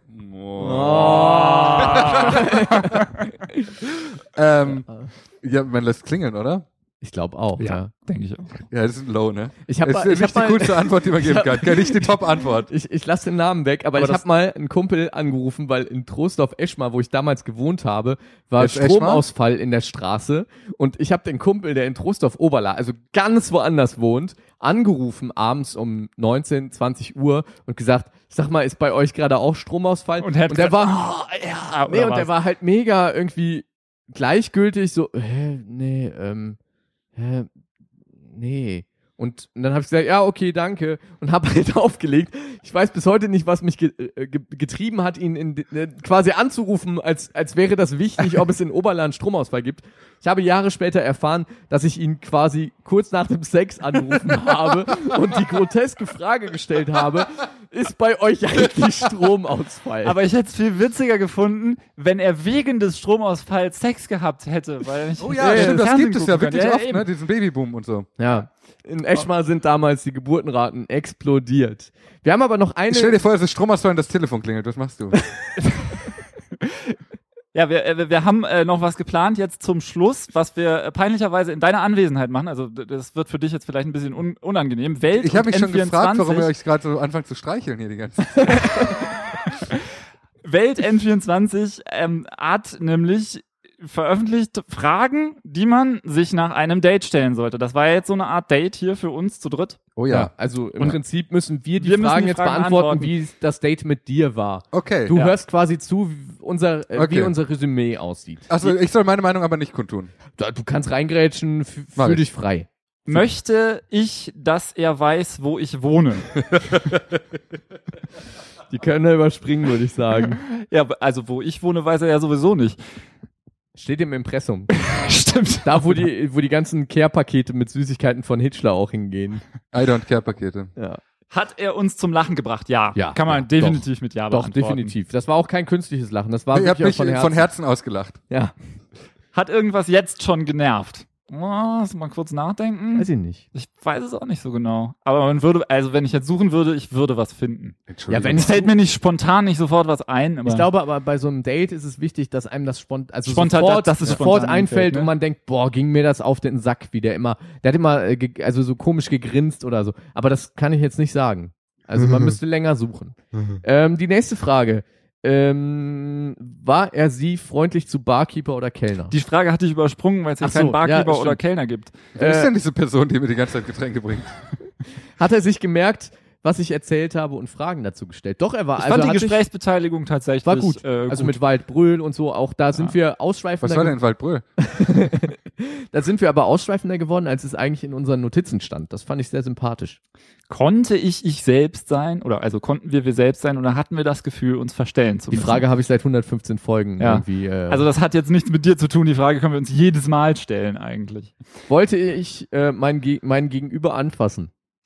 ähm, ja, man lässt klingeln, oder? Ich glaube auch, ja. Ja, denke ich auch. Ja, das ist ein Low, ne? Ich habe Das mal, ist ich nicht hab die mal, coolste Antwort, die man geben Ich kann. Kann nicht die Top-Antwort. ich, ich lasse den Namen weg, aber, Aber ich das- habe mal einen Kumpel angerufen, weil in Trostorf-Eschmar, wo ich damals gewohnt habe, war Jetzt Eschmar? Stromausfall in der Straße und ich habe den Kumpel, der in Trostorf-Oberla, also ganz woanders wohnt, angerufen abends um neunzehn, zwanzig Uhr und gesagt, sag mal, ist bei euch gerade auch Stromausfall? Und er hat der gesagt, war, oh, ja, nee, oder und was? der war halt mega irgendwie gleichgültig, so, hä, nee, ähm, hä, nee. Und, und dann habe ich gesagt, ja, okay, danke. Und habe halt aufgelegt. Ich weiß bis heute nicht, was mich ge äh, ge getrieben hat, ihn in, äh, quasi anzurufen, als, als wäre das wichtig, ob es in Oberland Stromausfall gibt. Ich habe Jahre später erfahren, dass ich ihn quasi kurz nach dem Sex angerufen habe und die groteske Frage gestellt habe, ist bei euch eigentlich Stromausfall? Aber ich hätte es viel witziger gefunden, wenn er wegen des Stromausfalls Sex gehabt hätte, weil er nicht Oh ja, äh, stimmt, das Fernsehen gibt es ja gucken wirklich kann. oft, eben. ne? Diesen Babyboom und so. Ja. In Eschmar sind damals die Geburtenraten explodiert. Wir haben aber noch eine. Stell dir vor, es ist Stromausfall und das Telefon klingelt. Was machst du? Ja, wir, äh, wir haben äh, noch was geplant jetzt zum Schluss, was wir äh, peinlicherweise in deiner Anwesenheit machen. Also d- das wird für dich jetzt vielleicht ein bisschen un unangenehm. Welt Ich habe mich und schon N vierundzwanzig, gefragt, warum ihr euch gerade so anfangt zu streicheln hier die ganze Zeit. Welt N vierundzwanzig ähm, hat nämlich veröffentlicht Fragen, die man sich nach einem Date stellen sollte. Das war ja jetzt so eine Art Date hier für uns zu dritt. Oh Ja, ja. also im Und Prinzip müssen wir die wir müssen Fragen die jetzt Fragen beantworten, beantworten. wie das Date mit dir war. Okay. Du Ja. hörst quasi zu, wie unser, äh, Okay. wie unser Resümee aussieht. Achso, ich soll meine Meinung aber nicht kundtun. Da, du kannst reingrätschen, f- Mach fühl ich. dich frei. Möchte ich, dass er weiß, wo ich wohne? Die können wir überspringen, würde ich sagen. Ja, also wo ich wohne, weiß er ja sowieso nicht. Steht im Impressum. Stimmt. Da, wo die, wo die ganzen Care-Pakete mit Süßigkeiten von Hitchler auch hingehen. I don't care Pakete. Ja. Hat er uns zum Lachen gebracht? Ja. Ja, Kann man ja, definitiv mit Ja Doch, beantworten. definitiv. Das war auch kein künstliches Lachen. Das war Ihr habt wirklich mich auch von von Herzen. Herzen ausgelacht. Ja, Hat irgendwas jetzt schon genervt? Oh, lass mal kurz nachdenken. weiß ich nicht. Ich weiß es auch nicht so genau. Aber man würde, also wenn ich jetzt suchen würde, ich würde was finden. Entschuldigung. Ja, wenn Es fällt mir nicht spontan nicht sofort was ein, aber Ich glaube aber, bei so einem Date ist es wichtig, dass einem das spont also Spontan- sofort, dass es sofort spontan einfällt einfällt, ne? und man denkt, boah, ging mir das auf den Sack, wie der immer, der hat immer äh, ge- also so komisch gegrinst oder so. Aber das kann ich jetzt nicht sagen. Also man müsste länger suchen. ähm, die nächste Frage. Ähm, war er sie freundlich zu Barkeeper oder Kellner? die Frage hatte ich übersprungen, weil es ja Ach so, keinen Barkeeper ja, oder stimmt. Kellner gibt. Wer ist äh, denn diese Person, die mir die ganze Zeit Getränke bringt? Hat er sich gemerkt, was ich erzählt habe und Fragen dazu gestellt? Doch, er war Ich also fand die hat sich- Gesprächsbeteiligung tatsächlich war gut. Äh, Also gut. mit Waldbröl und so, auch da sind Ja. wir ausschweifender Was war denn in Waldbrüll? Da sind wir aber ausschweifender geworden, als es eigentlich in unseren Notizen stand. Das fand ich sehr sympathisch. Konnte ich ich selbst sein? Oder also konnten wir wir selbst sein oder hatten wir das Gefühl, uns verstellen zu Die müssen? Frage habe ich seit hundertfünfzehn Folgen Ja. irgendwie. Äh, Also das hat jetzt nichts mit dir zu tun. Die Frage können wir uns jedes Mal stellen eigentlich. wollte ich äh, mein Ge meinen Gegenüber anfassen?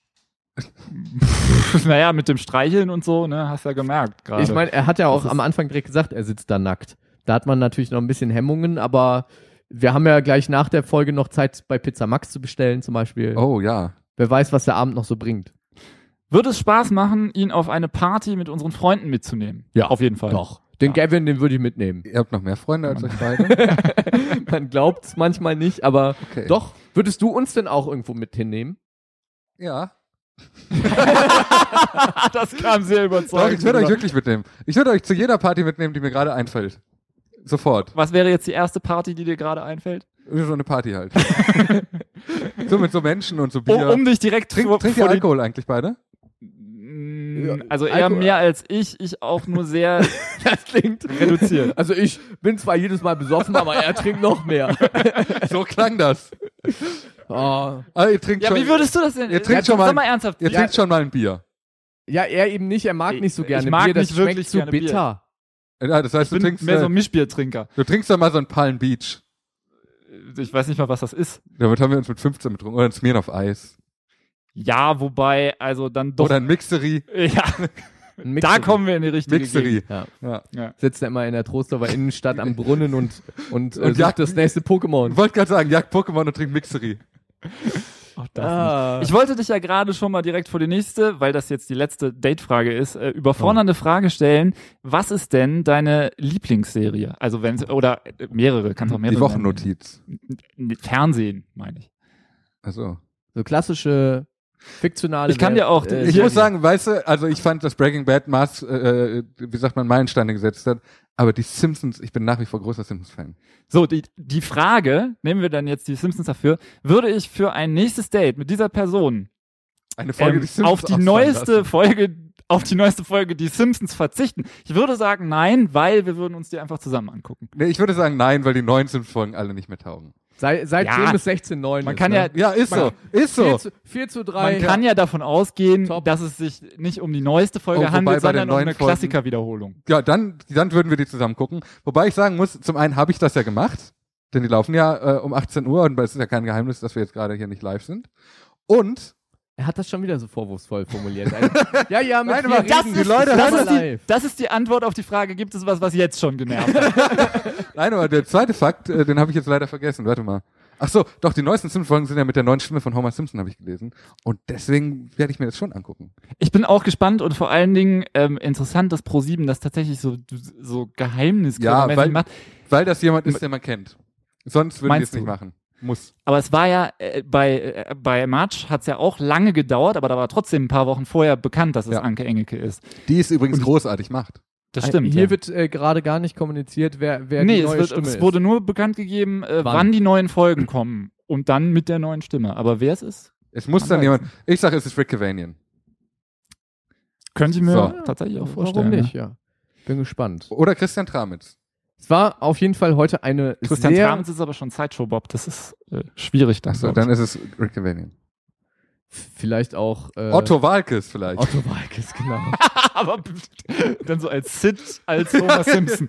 Naja, mit dem Streicheln und so, ne, hast ja gemerkt gerade. Ich meine, er hat ja auch Das ist- am Anfang direkt gesagt, er sitzt da nackt. Da hat man natürlich noch ein bisschen Hemmungen, aber wir haben ja gleich nach der Folge noch Zeit, bei Pizza Max zu bestellen zum Beispiel. Oh ja. Wer weiß, was der Abend noch so bringt. Würde es Spaß machen, ihn auf eine Party mit unseren Freunden mitzunehmen? Ja, Auf jeden Fall. Doch. Den Ja. Gavin, den würde ich mitnehmen. Ihr habt noch mehr Freunde als euch beide? Man glaubt es manchmal nicht, aber Okay. doch. Würdest du uns denn auch irgendwo mit hinnehmen? Ja. Das kam sehr Doch, überzeugend. ich würde euch wirklich mitnehmen. Ich würde euch zu jeder Party mitnehmen, die mir gerade einfällt. Sofort. Was wäre jetzt die erste Party, die dir gerade einfällt? So eine Party halt. So mit so Menschen und so Um, Bier. um dich direkt Trink, vor, trinkt ihr vor die- Alkohol eigentlich beide? Mm, Also eher Alkohol- mehr als ich, ich auch nur sehr Das klingt reduziert. Also ich bin zwar jedes Mal besoffen, aber er trinkt noch mehr. So klang das. Oh. Ah, ihr trinkt Ja, schon, wie würdest du das denn? Ihr trinkt schon Sag mal- mal ernsthaft. ihr Ja, trinkt schon mal ein Bier. Ja, er eben nicht, er mag Ich- nicht so ich gerne mag Bier, das nicht schmeckt wirklich zu gerne Bier. bitter. Ja, das heißt, ich du bin trinkst, mehr so äh, ein Mischbiertrinker. du trinkst dann mal so ein Palm Beach. Ich weiß nicht mal, was das ist. Damit haben wir uns mit fünfzehn betrunken. Oder ein Smirnoff Eis. Ja, wobei, also dann doch. Oder ein Mixery. Ja, Ein Mixery. da kommen wir in die richtige Mixery. Gegend. Ja. Ja. Sitzt er immer in der Trostorfer Innenstadt am Brunnen und, und, äh, Und sucht jagt- das nächste Ich Pokémon. wollte gerade sagen, jagt Pokémon und trinkt Mixery. Auch das Ah. nicht. Ich wollte dich ja gerade schon mal direkt vor die nächste, weil das jetzt die letzte Date-Frage ist, äh, überfordernde Oh. Frage stellen. Was ist denn deine Lieblingsserie? Also wenn oder äh, mehrere, kannst auch mehrere Die Wochennotiz. nennen. Fernsehen, meine ich. Also. So klassische fiktionale. Ich kann dir auch- äh, Ich Hier- muss sagen, weißt du, also ich fand, dass Breaking Bad Maß, äh, wie sagt man, Meilensteine gesetzt hat. Aber die Simpsons, ich bin nach wie vor großer Simpsons-Fan. So, die, die Frage, nehmen wir dann jetzt die Simpsons dafür, würde ich für ein nächstes Date mit dieser Person Eine Folge, ähm, die Simpsons auf die ausfallen neueste lassen. Folge, auf die neueste Folge die Simpsons verzichten? Ich würde sagen nein, weil wir würden uns die einfach zusammen angucken. Nee, ich würde sagen nein, weil die neuen Simpsons-Folgen alle nicht mehr taugen. Sei, seitdem Ja. es sechzehn neun Man ist, kann ne? ja, Ja, ist so. Ist vier so. zu, vier zu drei. man kann ja davon ausgehen, Top. dass es sich nicht um die neueste Folge Oh, wobei handelt, bei den sondern um neuen eine Folgen- Klassikerwiederholung. Ja, dann, dann würden wir die zusammen gucken. Wobei ich sagen muss, zum einen habe ich das ja gemacht, denn die laufen ja äh, um achtzehn Uhr und es ist ja kein Geheimnis, dass wir jetzt gerade hier nicht live sind. Und Er hat das schon wieder so vorwurfsvoll formuliert. Ein- ja, ja, mit Nein, wir aber reden, das die ist- Leute das hören ist die- live. Das ist die Antwort auf die Frage, gibt es was, was jetzt schon genervt hat? nein, aber der zweite Fakt, äh, den habe ich jetzt leider vergessen. Warte mal. Ach so, doch, die neuesten Simpsons-Folgen sind ja mit der neuen Stimme von Homer Simpson, habe ich gelesen. Und deswegen werde ich mir das schon angucken. Ich bin auch gespannt und vor allen Dingen ähm, interessant, dass ProSieben das tatsächlich so, so geheimnismäßig weil- macht. Weil das jemand ist, den man kennt. Sonst würden wir Meinst es nicht du? machen. Muss. Aber es war ja, äh, bei, äh, bei March hat es ja auch lange gedauert, aber da war trotzdem ein paar Wochen vorher bekannt, dass es Ja. Anke Engelke ist. Die ist übrigens großartig macht. Das stimmt. Hier ja. wird äh, gerade gar nicht kommuniziert, wer, wer nee, die es, neue wird, Stimme es ist. wurde nur bekannt gegeben, äh, Wann? wann? die neuen Folgen kommen. Und dann mit der neuen Stimme. Aber wer es ist, Es muss Man dann weiß jemand, ich sage, es ist Rick Cavanian. könnte ich mir So. tatsächlich auch vorstellen. Warum nicht, Ja. ja. Bin gespannt. Oder Christian Tramitz. Es war auf jeden Fall heute eine Christian sehr, Tramitz ist aber schon Sideshow-Bob. Das ist äh, schwierig. Dann, Achso, glaub dann ich. ist es Rick Cavanian. vielleicht auch äh, Otto Walkes vielleicht. Otto Walkes, genau. aber dann so als Sid, als Homer Simpson.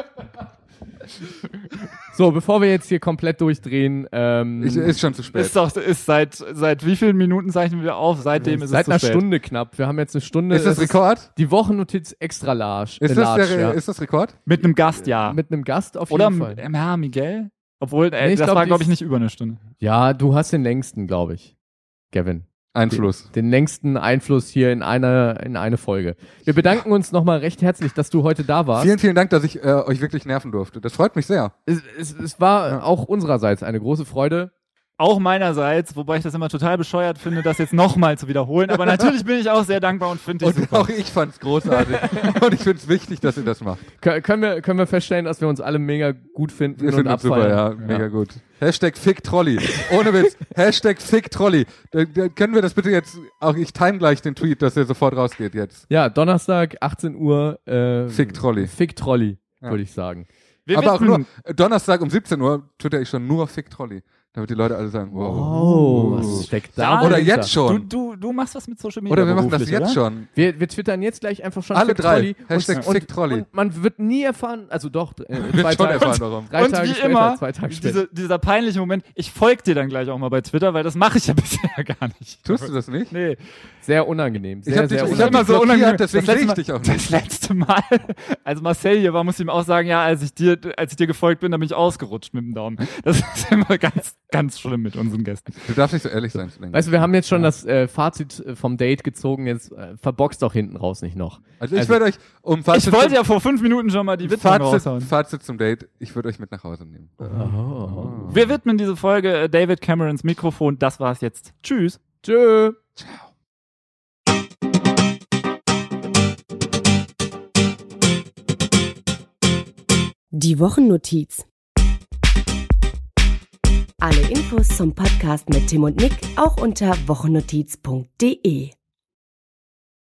So, bevor wir jetzt hier komplett durchdrehen, ähm, Ich, ist schon zu spät. Ist doch, ist seit, seit wie vielen Minuten zeichnen wir auf? Seitdem ist seit es zu einer spät. Stunde knapp. Wir haben jetzt eine Stunde. Ist das Es Rekord? Die Wochennotiz extra large. Ist äh, das, large, der, ja. ist das Rekord? Mit einem Gast, ja. Mit einem Gast auf Oder, jeden Fall. M- ja, Miguel? Obwohl, äh, Nee, ich das glaub, war, die glaube ich, ist- nicht über eine Stunde. Ja, du hast den längsten, glaube ich. Gavin. Einfluss. Den, den längsten Einfluss hier in eine, in eine Folge. Wir bedanken uns nochmal recht herzlich, dass du heute da warst. Vielen, vielen Dank, dass ich äh, euch wirklich nerven durfte. Das freut mich sehr. Es, es, es war Ja. auch unsererseits eine große Freude. Auch meinerseits, wobei ich das immer total bescheuert finde, das jetzt nochmal zu wiederholen. Aber natürlich bin ich auch sehr dankbar und finde ich Und super. auch ich fand's großartig. Und ich find's wichtig, dass ihr das macht. Kö- können, wir, können wir feststellen, dass wir uns alle mega gut finden Wir und finden uns super, abfeiern. ja. Mega gut. Hashtag Fick Trolley. Ohne Witz. Hashtag Fick Trolley. Da, da können wir das bitte jetzt, auch ich time gleich den Tweet, dass der sofort rausgeht jetzt. Ja, Donnerstag, achtzehn Uhr. Äh, Fick Trolley. Fick Trolley, Ja. würde ich sagen. Wir Aber auch widmen- nur, Donnerstag um siebzehn Uhr twitter ich schon nur Fick Trolley. Damit die Leute alle sagen, wow. Oh, was steckt da? Da- Oder dahinter? jetzt Du, schon. du, du machst was mit Social Media. Oder wir machen das beruflich, jetzt oder? schon. Wir, wir twittern jetzt gleich einfach schon Alle Fick drei. Trolley. Hashtag und, Fick Trolley. Und man wird nie erfahren, also doch, äh, Wir zwei schon Tage, erfahren, warum. drei Und Tage wie später, immer, zwei Tage später. diese, dieser peinliche Moment, ich folge dir dann gleich auch mal bei Twitter, weil das mache ich ja bisher gar nicht. Tust du das nicht? Nee. Sehr unangenehm. Sehr, Ich hab dich- sehr ich Das ist hab unangenehm. immer so blockiert, unangenehm. deswegen Das sehe ich letzte dich Mal- auch nicht. Das letzte Mal, als Marcel hier war, muss ich ihm auch sagen, ja, als ich dir, als ich dir gefolgt bin, da bin ich ausgerutscht mit dem Daumen. Das ist immer ganz, ganz schlimm mit unseren Gästen. Du darfst nicht so ehrlich sein. Sven. Weißt du, wir haben jetzt schon das äh, Fazit äh, vom Date gezogen, jetzt äh, verboxt doch hinten raus nicht noch. Also ich also- würde euch, um Fazit, Ich wollte zum, ja vor fünf Minuten schon mal die Widmung Fazit, raushauen. Fazit zum Date, ich würde euch mit nach Hause nehmen. Oh. Wir widmen diese Folge äh, David Camerons Mikrofon. Das war's jetzt. Tschüss. Tschö. Die Wochennotiz. Alle Infos zum Podcast mit Tim und Nick auch unter wochennotiz punkt de.